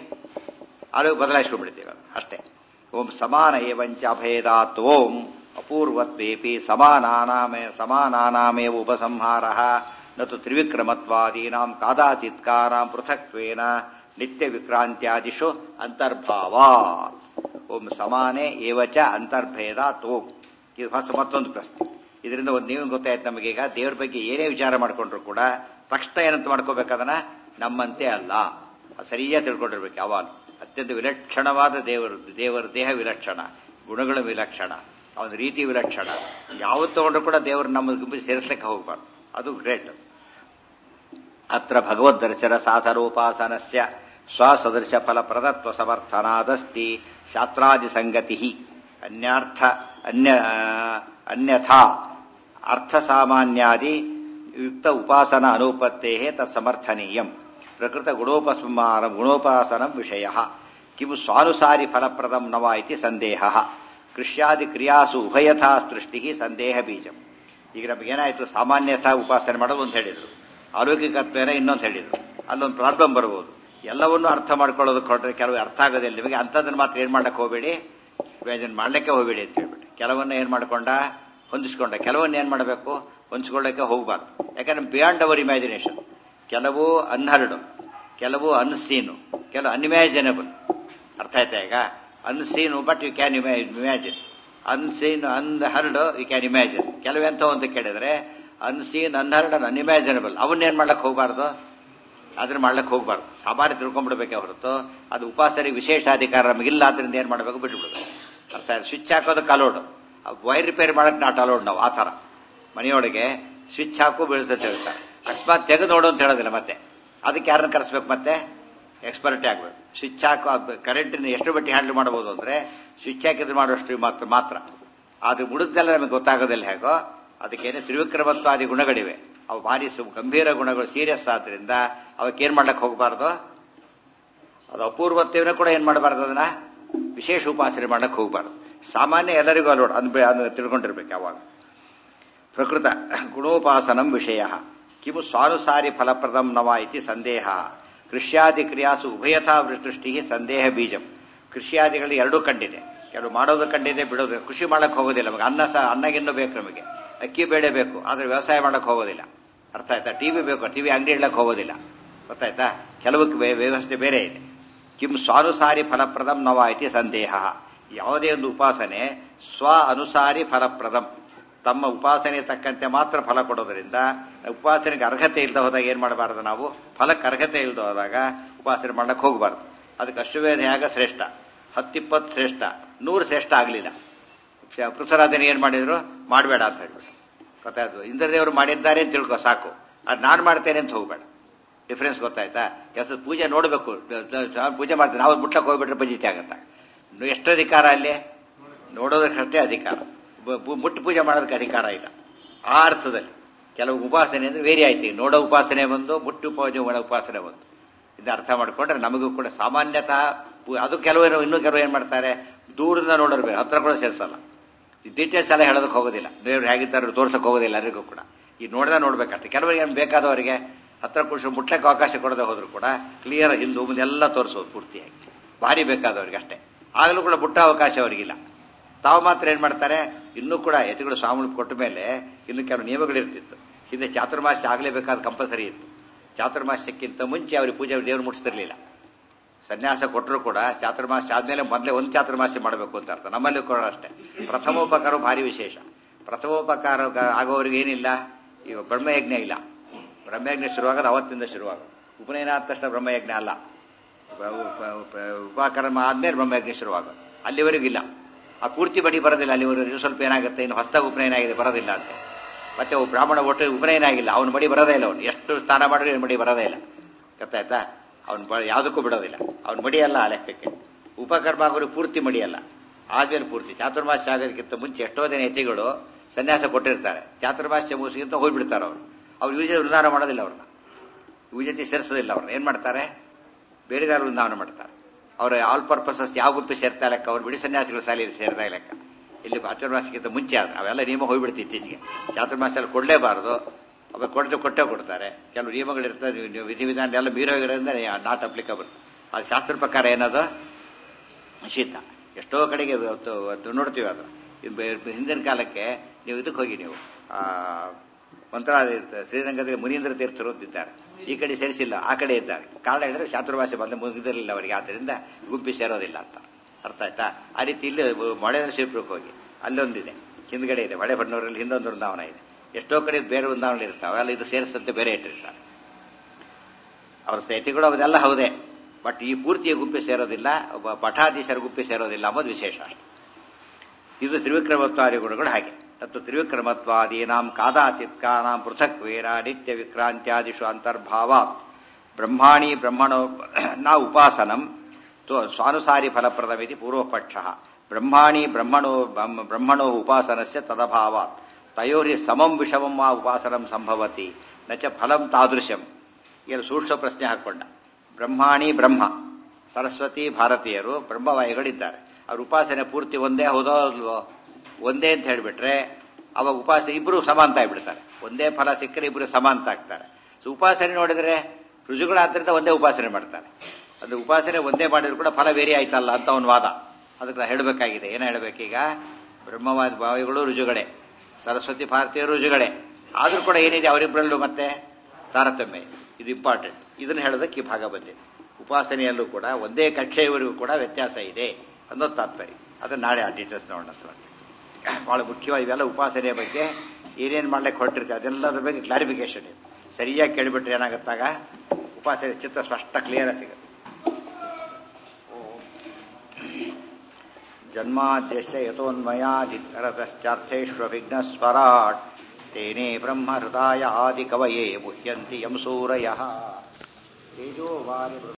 ಅಲೌ ಬದಲಾಯಿಸ್ಕೊಂಡ್ಬಿಡ್ತೀವಿ ಅಷ್ಟೇ. ಓಂ ಸಮಾನ ಏವಂಚ ಅಭೇದಾತ್ ಓಂ ಅಪೂರ್ವತ್ವೇಪಿ ಸಮಾನಾನಾಮೇ ಸಮಾನಾನಾಮೇವ ಉಪಸಂಹಾರ ನತು ತ್ರಿವಿಕ್ರಮತ್ವಾದೀನಾಂ ಕಾದಾಚಿತ್ಕಾರಾಂ ಪೃಥಕ್ವೇನ ನಿತ್ಯ ವಿಕ್ರಾಂತ್ಯಾದಿಷು ಅಂತರ್ಭಾವಾತ್. ಓಂ ಸಮಾನೇ ಏವಚ ಅಂತರ್ಭೇದಾತ್ ಓಂ. ಇದು ಹೊಸ ಮತ್ತೊಂದು ಪ್ರಶ್ನೆ. ಇದರಿಂದ ಒಂದು ನೀವು ಗೊತ್ತಾಯ್ತು ನಮಗೀಗ, ದೇವ್ರ ಬಗ್ಗೆ ಏನೇ ವಿಚಾರ ಮಾಡ್ಕೊಂಡ್ರು ಕೂಡ ತಕ್ಷಣ ಏನಂತ ಮಾಡ್ಕೋಬೇಕದನ್ನ ನಮ್ಮಂತೆ ಅಲ್ಲ, ಸರಿಯಾಗಿ ತಿಳ್ಕೊಂಡಿರ್ಬೇಕು. ಯಾವಾಗ ಅತ್ಯಂತ ವಿಲಕ್ಷಣವಾದ ದೇವರು, ದೇವರ ದೇಹ ವಿಲಕ್ಷಣ, ಗುಣಗಳು ವಿಲಕ್ಷಣ, ಅವನ ರೀತಿ ವಿಲಕ್ಷಣ. ಯಾವತ್ತು ತಗೊಂಡ್ರು ಕೂಡ ದೇವರು ನಮ್ಮ ಗುಂಪಿಗೆ ಸೇರಿಸಲಿಕ್ಕೆ ಹೋಗ್ಬಾರ್ದು. ಅದು ಗ್ರೇಟ್. ಅತ್ರ ಭಗವದ್ದರ್ಶನ ಸಾಧನೋಪಾಸನಸ್ಯ ಸ್ವಸದೃಶ ಫಲ ಪ್ರದತ್ವ ಸಮರ್ಥನಾದಸ್ತಿ ಶಾಸ್ತ್ರಾದಿ ಸಂಗತಿ ಅನ್ಯಾರ್ಥ ಅನ್ಯ ಅನ್ಯಥಾ ಅರ್ಥ ಸಾಮಾನ್ಯಾದಿ ಯುಕ್ತ ಉಪಾಸನ ಅನುಪತ್ತೇ ತತ್ಸಮರ್ಥನೀಯಂ ಪ್ರಕೃತ ಗುಣೋಪಸ್ಮಾನ ಗುಣೋಪಾಸನ ವಿಷಯ ಕಿಮು ಸ್ವಾನುಸಾರಿ ಫಲಪ್ರದಂ ನವ ಇತಿ ಸಂದೇಹ ಕೃಷ್ಯಾದಿ ಕ್ರಿಯಾಸು ಉಭಯಥಾ ಸೃಷ್ಟಿ ಸಂದೇಹ ಬೀಜಂ. ಈಗ ನಮಗೇನಾಯ್ತು, ಸಾಮಾನ್ಯಥಾ ಉಪಾಸನೆ ಮಾಡೋದು ಅಂತ ಹೇಳಿದ್ರು, ಅಲೌಕಿಕತ್ವೇನ ಇನ್ನೊಂದು ಹೇಳಿದ್ರು. ಅಲ್ಲೊಂದು ಪ್ರಾಬ್ಲಮ್ ಬರ್ಬೋದು. ಎಲ್ಲವನ್ನೂ ಅರ್ಥ ಮಾಡ್ಕೊಳ್ಳೋದು ಕೊಟ್ಟರೆ ಕೆಲವು ಅರ್ಥ ಆಗೋದಿಲ್ಲ ನಿಮಗೆ. ಅಂಥದ್ದನ್ನು ಮಾತ್ರ ಏನ್ ಮಾಡಕ್ಕೆ ಹೋಗಬೇಡಿ, ಇಮ್ಯಾಜಿನ್ ಮಾಡ್ಲಿಕ್ಕೆ ಹೋಗಬೇಡಿ ಅಂತ ಹೇಳ್ಬಿಟ್ಟು. ಕೆಲವನ್ನ ಏನ್ ಮಾಡ್ಕೊಂಡ ಹೊಂದಿಸ್ಕೊಂಡ, ಕೆಲವನ್ನ ಏನ್ ಮಾಡಬೇಕು ಹೊಂದಿಸ್ಕೊಳ್ಳಕ್ಕೆ ಹೋಗಬಾರ್ದು. ಯಾಕಂದ್ರೆ ಬಿಯಾಂಡ್ ಅವರ್ ಇಮ್ಯಾಜಿನೇಷನ್. ಕೆಲವು ಅನ್ಹರ್ಡ್, ಕೆಲವು ಅನ್ಸೀನು, ಕೆಲವು ಅನ್ಇಮ್ಯಾಜಿನಬಲ್. ಅರ್ಥ ಆಯ್ತಾ? ಈಗ unseen but you can imagine, unseen unheard you can imagine. ಕೆಲವೆಂತ ಅಂತ ಕೇಳಿದ್ರೆ ಅನ್ಸೀನ್ ಅನ್ಹರ್ಡ್ ಅಂಡ್ ಅನ್ಇಮ್ಯಾಜಿನಬಲ್, ಅವನ್ನೇನ್ ಮಾಡ್ಲಕ್ಕೆ ಹೋಗಬಾರ್ದು, ಅದನ್ನ ಮಾಡ್ಲಕ್ಕೆ ಹೋಗ್ಬಾರ್ದು. ಸಾಮಾನ್ಯ ತಿಳ್ಕೊಂಡ್ಬಿಡ್ಬೇಕೆ ಹೊರತು ಅದು ಉಪಾಸನೆ ವಿಶೇಷಾಧಿಕಾರ ನಮಗಿಲ್ಲ. ಆದ್ರಿಂದ ಏನ್ ಮಾಡಬೇಕು, ಬಿಟ್ಬಿಡ್ಬೇಕು. ಅರ್ಥ ಆಯ್ತು? ಸ್ವಿಚ್ ಹಾಕೋದಕ್ಕೆ ಅಲೋಡ್, ವೈರ್ ರಿಪೇರಿ ಮಾಡಕ್ ನಾಟ್ ಅಲೋಡ್. ನಾವು ಆ ತರ ಮನೆಯೊಳಗೆ ಸ್ವಿಚ್ ಹಾಕು ಬೀಳ್ತದೆ ಹೇಳ್ತಾರೆ. ಅಕಸ್ಮಾತ್ ತೆಗೆದು ನೋಡು ಅಂತ ಹೇಳೋದಿಲ್ಲ. ಮತ್ತೆ ಅದಕ್ಕೆ ಯಾರನ್ನ ಕರೆಸ್ಬೇಕು, ಮತ್ತೆ ಎಕ್ಸ್ಪರ್ಟೇ ಆಗ್ಬೇಕು. ಸ್ವಿಚ್ ಹಾಕು ಕರೆಂಟಿನ ಎಷ್ಟು ಬಟ್ಟಿ ಹ್ಯಾಂಡಲ್ ಮಾಡಬಹುದು ಅಂದ್ರೆ ಸ್ವಿಚ್ ಹಾಕಿದ್ರೆ ಮಾಡುವಷ್ಟು ಮಾತ್ರ ಮಾತ್ರ ಅದು ಉಳಿದೆಲ್ಲ ನಮಗೆ ಗೊತ್ತಾಗೋದಿಲ್ಲ. ಹೇಗೋ ಅದಕ್ಕೇನೆ ತ್ರಿವಿಕ್ರಮತ್ವಾದಿ ಗುಣಗಳಿವೆ, ಅವು ಭಾರಿ ಗಂಭೀರ ಗುಣಗಳು, ಸೀರಿಯಸ್ ಆದ್ರಿಂದ ಅವಕ್ಕೇನ್ ಮಾಡ್ಲಕ್ಕೆ ಹೋಗಬಾರ್ದು. ಅದು ಅಪೂರ್ವತ್ವನ ಕೂಡ ಏನ್ ಮಾಡಬಾರ್ದು, ಅದನ್ನ ವಿಶೇಷ ಉಪಾಸನೆ ಮಾಡ್ಲಕ್ಕೆ ಹೋಗಬಾರ್ದು. ಸಾಮಾನ್ಯ ಎಲ್ಲರಿಗೂ ಅಲೋಡ್ ಅನ್ ತಿಳ್ಕೊಂಡಿರ್ಬೇಕು ಯಾವಾಗ. ಪ್ರಕೃತ ಗುಣೋಪಾಸನಂ ವಿಷಯ ಕಿಮು ಸ್ವಾನುಸಾರಿ ಫಲಪ್ರದಂ ನವ ಇತಿ ಸಂದೇಹ ಕೃಷ್ಯಾದಿ ಕ್ರಿಯಾಸು ಉಭಯಥಾ ದೃಷ್ಟಿ ಸಂದೇಹ ಬೀಜಂ. ಕೃಷಿಯಾದಿಗಳು ಎರಡೂ ಕಂಡಿದೆ, ಕೆಲವು ಮಾಡೋದು ಕಂಡಿದೆ, ಬಿಡೋದು. ಕೃಷಿ ಮಾಡಕ್ ಹೋಗೋದಿಲ್ಲ ನಮಗೆ. ಅನ್ನ ಸಹ ಅನ್ನಗಿನ್ನೂ ಬೇಕು ನಮಗೆ, ಅಕ್ಕಿ ಬೇಳೆ ಬೇಕು, ಆದ್ರೆ ವ್ಯವಸಾಯ ಮಾಡಕ್ ಹೋಗೋದಿಲ್ಲ. ಅರ್ಥ ಆಯ್ತಾ? ಟಿವಿ ಬೇಕು, ಟಿವಿ ಅಂಗಡಿ ಇಡ್ಲಕ್ಕೆ ಹೋಗೋದಿಲ್ಲ. ಗೊತ್ತಾಯ್ತಾ? ಕೆಲವಕ್ಕೆ ವ್ಯವಸ್ಥೆ ಬೇರೆ ಇದೆ. ಕಿಂ ಸ್ವಾನುಸಾರಿ ಫಲಪ್ರದಂ ನವ ಇತಿ ಸಂದೇಹ. ಯಾವುದೇ ಒಂದು ಉಪಾಸನೆ ಸ್ವ ಅನುಸಾರಿ ಫಲಪ್ರದಂ, ತಮ್ಮ ಉಪಾಸನೆ ತಕ್ಕಂತೆ ಮಾತ್ರ ಫಲ ಕೊಡೋದ್ರಿಂದ ಉಪಾಸನೆಗೆ ಅರ್ಹತೆ ಇಲ್ಲದ ಹೋದಾಗ ಏನ್ ಮಾಡಬಾರದು, ನಾವು ಫಲಕ್ಕೆ ಅರ್ಹತೆ ಇಲ್ಲದ ಹೋದಾಗ ಉಪಾಸನೆ ಮಾಡಕ್ಕೆ ಹೋಗಬಾರ್ದು. ಅದಕ್ಕೆ ಅಶ್ವಮೇಧ ಯಾಗ ಶ್ರೇಷ್ಠ, ಹತ್ತಿಪ್ಪತ್ತು ಶ್ರೇಷ್ಠ, ನೂರು ಶ್ರೇಷ್ಠ ಆಗಲಿಲ್ಲ. ಪೃಥ್ವರಾಜನ ಏನ್ ಮಾಡಿದ್ರು, ಮಾಡಬೇಡ ಅಂತ ಹೇಳ್ಬಿಟ್ಟು ಗೊತ್ತಾಯ್ತು. ಇಂದ್ರದೇವರು ಮಾಡಿದ್ದಾರೆ ಅಂತ ತಿಳ್ಕೊ ಸಾಕು, ಅದು ನಾನು ಮಾಡ್ತೇನೆ ಅಂತ ಹೋಗ್ಬೇಡ. ಡಿಫ್ರೆನ್ಸ್ ಗೊತ್ತಾಯ್ತಾ? ಕೆಲಸ ಪೂಜೆ ನೋಡಬೇಕು, ಪೂಜೆ ಮಾಡ್ತೇನೆ ನಾವು ಮುಟ್ಲಕ್ಕೆ ಹೋಗ್ಬಿಟ್ರೆ ಬಜಿತಿ ಆಗತ್ತ. ಎಷ್ಟು ಅಧಿಕಾರ ಅಲ್ಲಿ? ನೋಡೋದಕ್ಕಷ್ಟೇ ಅಧಿಕಾರ, ಮುಟ್ಟು ಪೂಜೆ ಮಾಡೋದಕ್ಕೆ ಅಧಿಕಾರ ಇಲ್ಲ. ಆ ಅರ್ಥದಲ್ಲಿ ಕೆಲವು ಉಪಾಸನೆ ಅಂದ್ರೆ ವೇರಿ ಆಯ್ತು. ನೋಡೋ ಉಪಾಸನೆ ಬಂದು, ಮುಟ್ಟು ಪೂಜೆ ಮಾಡೋ ಉಪಾಸನೆ ಬಂದು. ಇದು ಅರ್ಥ ಮಾಡ್ಕೊಂಡ್ರೆ ನಮಗೂ ಕೂಡ ಸಾಮಾನ್ಯತಃ ಅದು ಕೆಲವರು ಇನ್ನೂ ಕೆಲವರು ಏನ್ ಮಾಡ್ತಾರೆ, ದೂರದಿಂದ ನೋಡಿರ್ಬೇಕು, ಹತ್ರ ಕೂಡ ಸೇರಿಸಲ್ಲ. ಡೀಟೇಲ್ಸ್ ಎಲ್ಲ ಹೇಳೋದಕ್ಕೆ ಹೋಗೋದಿಲ್ಲ, ದೇವ್ರು ಹೇಗಿದ್ದಾರೆ ತೋರ್ಸಕ್ ಹೋಗೋದಿಲ್ಲ. ಎಲ್ಲರಿಗೂ ಕೂಡ ಈ ನೋಡ್ದ ನೋಡ್ಬೇಕಷ್ಟೆ. ಕೆಲವರಿಗೆ ಏನು ಬೇಕಾದವರಿಗೆ ಹತ್ರ ಕುಡಿಸಿ ಮುಟ್ಲಕ್ಕೆ ಅವಕಾಶ ಕೊಡದೆ ಹೋದ್ರು ಕೂಡ ಕ್ಲಿಯರ್ ಹಿಂದೂ ಮುಂದೆಲ್ಲ ತೋರಿಸೋದು ಪೂರ್ತಿಯಾಗಿ, ಭಾರಿ ಬೇಕಾದವ್ರಿಗೆ ಅಷ್ಟೇ. ಆಗಲೂ ಕೂಡ ಮುಟ್ಟ ಅವಕಾಶ ಅವರಿಗಿಲ್ಲ. ತಾವು ಮಾತ್ರ ಏನ್ ಮಾಡ್ತಾರೆ, ಇನ್ನೂ ಕೂಡ ಯತಿಗಳು ಸ್ವಾಮಿ ಕೊಟ್ಟ ಮೇಲೆ ಇನ್ನು ಕೆಲವು ನಿಯಮಗಳಿರ್ತಿತ್ತು. ಹಿಂದೆ ಚಾತುರ್ಮಾಸ್ಯ ಆಗಲೇಬೇಕಾದ ಕಂಪಲ್ಸರಿ ಇತ್ತು. ಚಾತುರ್ಮಾಸ್ಯಕ್ಕಿಂತ ಮುಂಚೆ ಅವ್ರಿಗೆ ಪೂಜೆ ದೇವ್ರು ಮುಟ್ಟಿಸ್ತಿರ್ಲಿಲ್ಲ. ಸನ್ಯಾಸ ಕೊಟ್ಟರು ಕೂಡ ಚಾತುರ್ಮಾಸ್ಯ ಆದ್ಮೇಲೆ ಮೊದಲೇ ಒಂದು ಚಾತುರ್ಮಾಸ್ಯ ಮಾಡಬೇಕು ಅಂತ ಅರ್ಥ. ನಮ್ಮಲ್ಲಿ ಕೂಡ ಅಷ್ಟೇ. ಪ್ರಥಮೋಪಕಾರ ಭಾರಿ ವಿಶೇಷ. ಪ್ರಥಮೋಪಕಾರ ಆಗೋರಿಗೆ ಏನಿಲ್ಲ, ಈಗ ಬ್ರಹ್ಮಯಜ್ಞ ಇಲ್ಲ. ಬ್ರಹ್ಮಯಜ್ಞ ಶುರುವಾಗೋದು ಅವತ್ತಿಂದ ಶುರುವಾಗ. ಉಪನಯನ ಆದ ತಕ್ಷಣ ಬ್ರಹ್ಮಯಜ್ಞ ಅಲ್ಲ, ಉಪಕರ್ಮ ಆದ್ಮೇಲೆ ಬ್ರಹ್ಮಯಜ್ಞ ಶುರುವಾಗೋದು. ಅಲ್ಲಿವರೆಗೂ ಇಲ್ಲ. ಆ ಪೂರ್ತಿ ಬಡಿ ಬರೋದಿಲ್ಲ ಅಲ್ಲಿವರೆಗೂ. ಸ್ವಲ್ಪ ಏನಾಗುತ್ತೆ, ಇನ್ನು ಹೊಸದಾಗಿ ಉಪನಯನ ಆಗಿದೆ ಬರೋದಿಲ್ಲ ಅಂತ. ಮತ್ತೆ ಬ್ರಾಹ್ಮಣ ಒಟ್ಟು ಉಪನಯನ ಆಗಿಲ್ಲ, ಅವನು ಮಡಿ ಬರೋದೇ ಇಲ್ಲ. ಅವನು ಎಷ್ಟು ಸ್ನಾನ ಮಾಡಿದ್ರೆ ಮಡಿ ಬರೋದೇ ಇಲ್ಲ. ಗೊತ್ತಾಯ್ತಾ? ಅವನು ಯಾವುದಕ್ಕೂ ಬಿಡೋದಿಲ್ಲ. ಅವನು ಮಡಿಯಲ್ಲ ಆ ಲೆಕ್ಕಕ್ಕೆ. ಉಪಕರ್ಮ ಆಗೋರು ಪೂರ್ತಿ ಮಡಿಯಲ್ಲ, ಆದ್ಮೇಲೆ ಪೂರ್ತಿ. ಚಾತುರ್ಮಾಸ್ಯ ಆಗೋದಕ್ಕಿಂತ ಮುಂಚೆ ಎಷ್ಟೋ ದಿನ ಯತಿಗಳು ಸನ್ಯಾಸ ಕೊಟ್ಟಿರ್ತಾರೆ. ಚಾತುರ್ಮಾಸ್ಯ ಮುಗಿಸಿಗಿಂತ ಹೋಗ್ಬಿಡ್ತಾರೆ ಅವರು. ಅವ್ರು ಯುವಜ ವೃಂದಾವನ ಮಾಡೋದಿಲ್ಲ, ಅವ್ರನ್ನ ಯುವಜತಿ ಸೇರಿಸೋದಿಲ್ಲ. ಅವ್ರನ್ನ ಏನ್ ಮಾಡ್ತಾರೆ, ಬೇರೆದಾರು ವೃಂದಾವನ ಮಾಡ್ತಾರೆ. ಅವ್ರ ಆಲ್ ಪರ್ಪಸಸ್ ಯಾವ ಗುಂಪಿ ಸೇರ್ತಾ ಲೆಕ್ಕ, ಅವ್ರು ಬಿಡಿ ಸನ್ಯಾಸಿಗಳು ಸಾಲಿ ಸೇರ್ತಾ ಲೆಕ್ಕ. ಇಲ್ಲಿ ಚಾತುರ್ಮಾಸಕ್ಕಿಂತ ಮುಂಚೆ ಆದ್ರೆ ಅವೆಲ್ಲ ನಿಯಮ ಹೋಗ್ಬಿಡ್ತು ಇತ್ತೀಚೆಗೆ. ಚಾತುರ್ಮಾಸದಲ್ಲಿ ಕೊಡಲೇಬಾರದು, ಅವಾಗ ಕೊಡದೆ ಕೊಟ್ಟೆ ಕೊಡ್ತಾರೆ. ಕೆಲವು ನಿಯಮಗಳಿರ್ತದೆ, ವಿಧಿವಿಧಾನ ಎಲ್ಲ ಮೀರೋಗಿರೋದ್ರಿಂದ ನಾಟ್ ಅಪ್ಲಿಕಬಲ್. ಅದು ಶಾಸ್ತ್ರ ಪ್ರಕಾರ ಏನದು ನಿಷಿದ್ಧ. ಎಷ್ಟೋ ಕಡೆಗೆ ನೋಡ್ತೀವಿ ಅದು. ಹಿಂದಿನ ಕಾಲಕ್ಕೆ ನೀವು ಇದಕ್ಕೆ ಹೋಗಿ, ನೀವು ಆ ಮಂತ್ರ ಶ್ರೀರಂಗದಲ್ಲಿ ಮುನೀಂದ್ರ ತೀರ್ಥರು ಅಂತಿದ್ದಾರೆ. ಈ ಕಡೆ ಸೇರಿಸಿಲ್ಲ, ಆ ಕಡೆ ಇದ್ದಾರೆ. ಕಾರಣ ಹೇಳಿದ್ರೆ ಚಾತುರ್ಮಾಸ್ಯ ಬಂದು ಮುಗಿದಿರಲಿಲ್ಲ ಅವರಿಗೆ, ಆದ್ದರಿಂದ ಗುಂಪಿ ಸೇರೋದಿಲ್ಲ ಅಂತ. ಅರ್ಥ ಆಯ್ತಾ? ಆ ರೀತಿ ಇಲ್ಲಿ ಮಳೆಂದ್ರ ಶಿವಪುರಕ್ಕೆ ಹೋಗಿ ಅಲ್ಲೊಂದಿದೆ, ಹಿಂದ್ಗಡೆ ಇದೆ. ಹೊಳೆ ಬಣ್ಣೂರಲ್ಲಿ ಹಿಂದೊಂದು ವೃಂದಾವನ ಇದೆ. ಎಷ್ಟೋ ಕಡೆ ಬೇರೆ ವೃಂದಾವನ ಇರ್ತಾವೆ, ಅವೆಲ್ಲ ಇದು ಸೇರಿಸಂತೆ ಬೇರೆ ಇಟ್ಟಿರ್ತಾರೆ. ಅವ್ರ ಯತಿಗಳು ಅವದೆಲ್ಲ ಹೌದೇ, ಬಟ್ ಈ ಪೂರ್ತಿಯ ಗುಂಪಿ ಸೇರೋದಿಲ್ಲ, ಒಬ್ಬ ಪಠಾಧೀಶರ ಗುಂಪಿ ಸೇರೋದಿಲ್ಲ ಅಂಬೋದು ವಿಶೇಷ ಅಷ್ಟೆ. ಇದು ತ್ರಿವಿಕ್ರಮತ್ವಾದಿ ಗುಣಗಳು ಹಾಗೆ. ಮತ್ತು ತ್ರಿವಿಕ್ರಮತ್ವಾದೀನಾಂ ಕಾದಾಚಿತ್ಕಾನಾಂ ಪೃಥಕ್ ವೇರ ನಿತ್ಯ ವಿಕ್ರಾಂತ್ಯಾದಿಷು ಅಂತರ್ಭಾವಾತ್ ಬ್ರಹ್ಮಾಣಿ ಬ್ರಹ್ಮಣೋ ನ ಉಪಾಸನಂ ಸ್ವಾನುಸಾರಿ ಫಲಪ್ರದಮಿತಿ ಪೂರ್ವಪಕ್ಷ. ಬ್ರಹ್ಮಾಣಿ ಬ್ರಹ್ಮಣೋ ಬ್ರಹ್ಮಣೋ ಉಪಾಸನಸ್ಯ ತದಭಾವಾತ್ ತಯೋರಿ ಸಮಂ ವಿಷಮಂ ವಾ ಉಪಾಸನಂ ಸಂಭವತಿ ನಚ ಫಲಂ ತಾದೃಶಂ. ಏನು ಸೂಕ್ಷ್ಮ ಪ್ರಶ್ನೆ ಹಾಕೊಂಡ. ಬ್ರಹ್ಮಾಣಿ ಬ್ರಹ್ಮ, ಸರಸ್ವತಿ ಭಾರತೀಯರು ಬ್ರಹ್ಮವಾಯುಗಳಿದ್ದಾರೆ. ಅವ್ರ ಉಪಾಸನೆ ಪೂರ್ತಿ ಒಂದೇ ಹೌದೋ ಅಲ್ವೋ? ಒಂದೇ ಅಂತ ಹೇಳಿಬಿಟ್ರೆ ಅವಾಗ ಉಪಾಸನೆ ಇಬ್ರು ಸಮಾಂತ ಆಗ್ಬಿಡ್ತಾರೆ. ಒಂದೇ ಫಲ ಸಿಕ್ಕರೆ ಇಬ್ರು ಸಮಾಂತ ಆಗ್ತಾರೆ. ಸೊ ಉಪಾಸನೆ ನೋಡಿದ್ರೆ ರುಜುಗಳಾದ್ರಿಂದ ಒಂದೇ ಉಪಾಸನೆ ಮಾಡ್ತಾರೆ. ಅದು ಉಪಾಸನೆ ಒಂದೇ ಮಾಡಿದ್ರು ಕೂಡ ಫಲ ಬೇರೆ ಆಯ್ತಲ್ಲ ಅಂತ ಒಂದು ವಾದ. ಅದಕ್ಕೆ ಹೇಳಬೇಕಾಗಿದೆ. ಏನ ಹೇಳಬೇಕೀಗ? ಬ್ರಹ್ಮವಾದ ಭಾವಿಗಳು ರುಜುಗಳೇ, ಸರಸ್ವತಿ ಭಾರತೀಯರು ರುಜುಗಳೇ. ಆದ್ರೂ ಕೂಡ ಏನಿದೆ ಅವರಿಬ್ಬರಲ್ಲೂ ಮತ್ತೆ ತಾರತಮ್ಯ. ಇದು ಇಂಪಾರ್ಟೆಂಟ್. ಇದನ್ನು ಹೇಳೋದಕ್ಕೆ ಈ ಭಾಗ ಬಂದಿದೆ. ಉಪಾಸನೆಯಲ್ಲೂ ಕೂಡ ಒಂದೇ ಕಕ್ಷೆಯವರೆಗೂ ಕೂಡ ವ್ಯತ್ಯಾಸ ಇದೆ ಅನ್ನೋದು ತಾತ್ಪರ್ಯ. ಅದನ್ನ ನಾಳೆ ಆ ಡೀಟೇಲ್ಸ್ ನೋಡೋಣ. ಬಹಳ ಮುಖ್ಯವಾಗಿ ಇವೆಲ್ಲ ಉಪಾಸನೆಯ ಬಗ್ಗೆ ಏನೇನು ಮಾಡ್ಲಿಕ್ಕೆ ಹೊರಟಿರ್ತೀವಿ ಅದೆಲ್ಲದ್ರ ಬಗ್ಗೆ ಕ್ಲಾರಿಫಿಕೇಶನ್ ಇದೆ. ಸರಿಯಾಗಿ ಕೇಳಿಬಿಟ್ರೆ ಏನಾಗುತ್ತಾಗ ಉಪಾಸನೆ ಚಿತ್ರ ಸ್ಪಷ್ಟ ಕ್ಲಿಯರ್ ಸಿಗುತ್ತೆ. ಜನ್ಮಾದ್ಯಸ್ಯ ಯತೋನ್ಮಯಾದಿತರತಶ್ಚಾರ್ಥೇಷ್ವಭಿಘ್ನಸ್ವರಾಟ್ ತೇನೇ ಬ್ರಹ್ಮ ಹೃದಯ ಆದಿ ಕವಯೇ ಮುಹ್ಯಂತಿ ಯಂ ಸೂರಯಃ ತೇಜೋ ವಾರಿ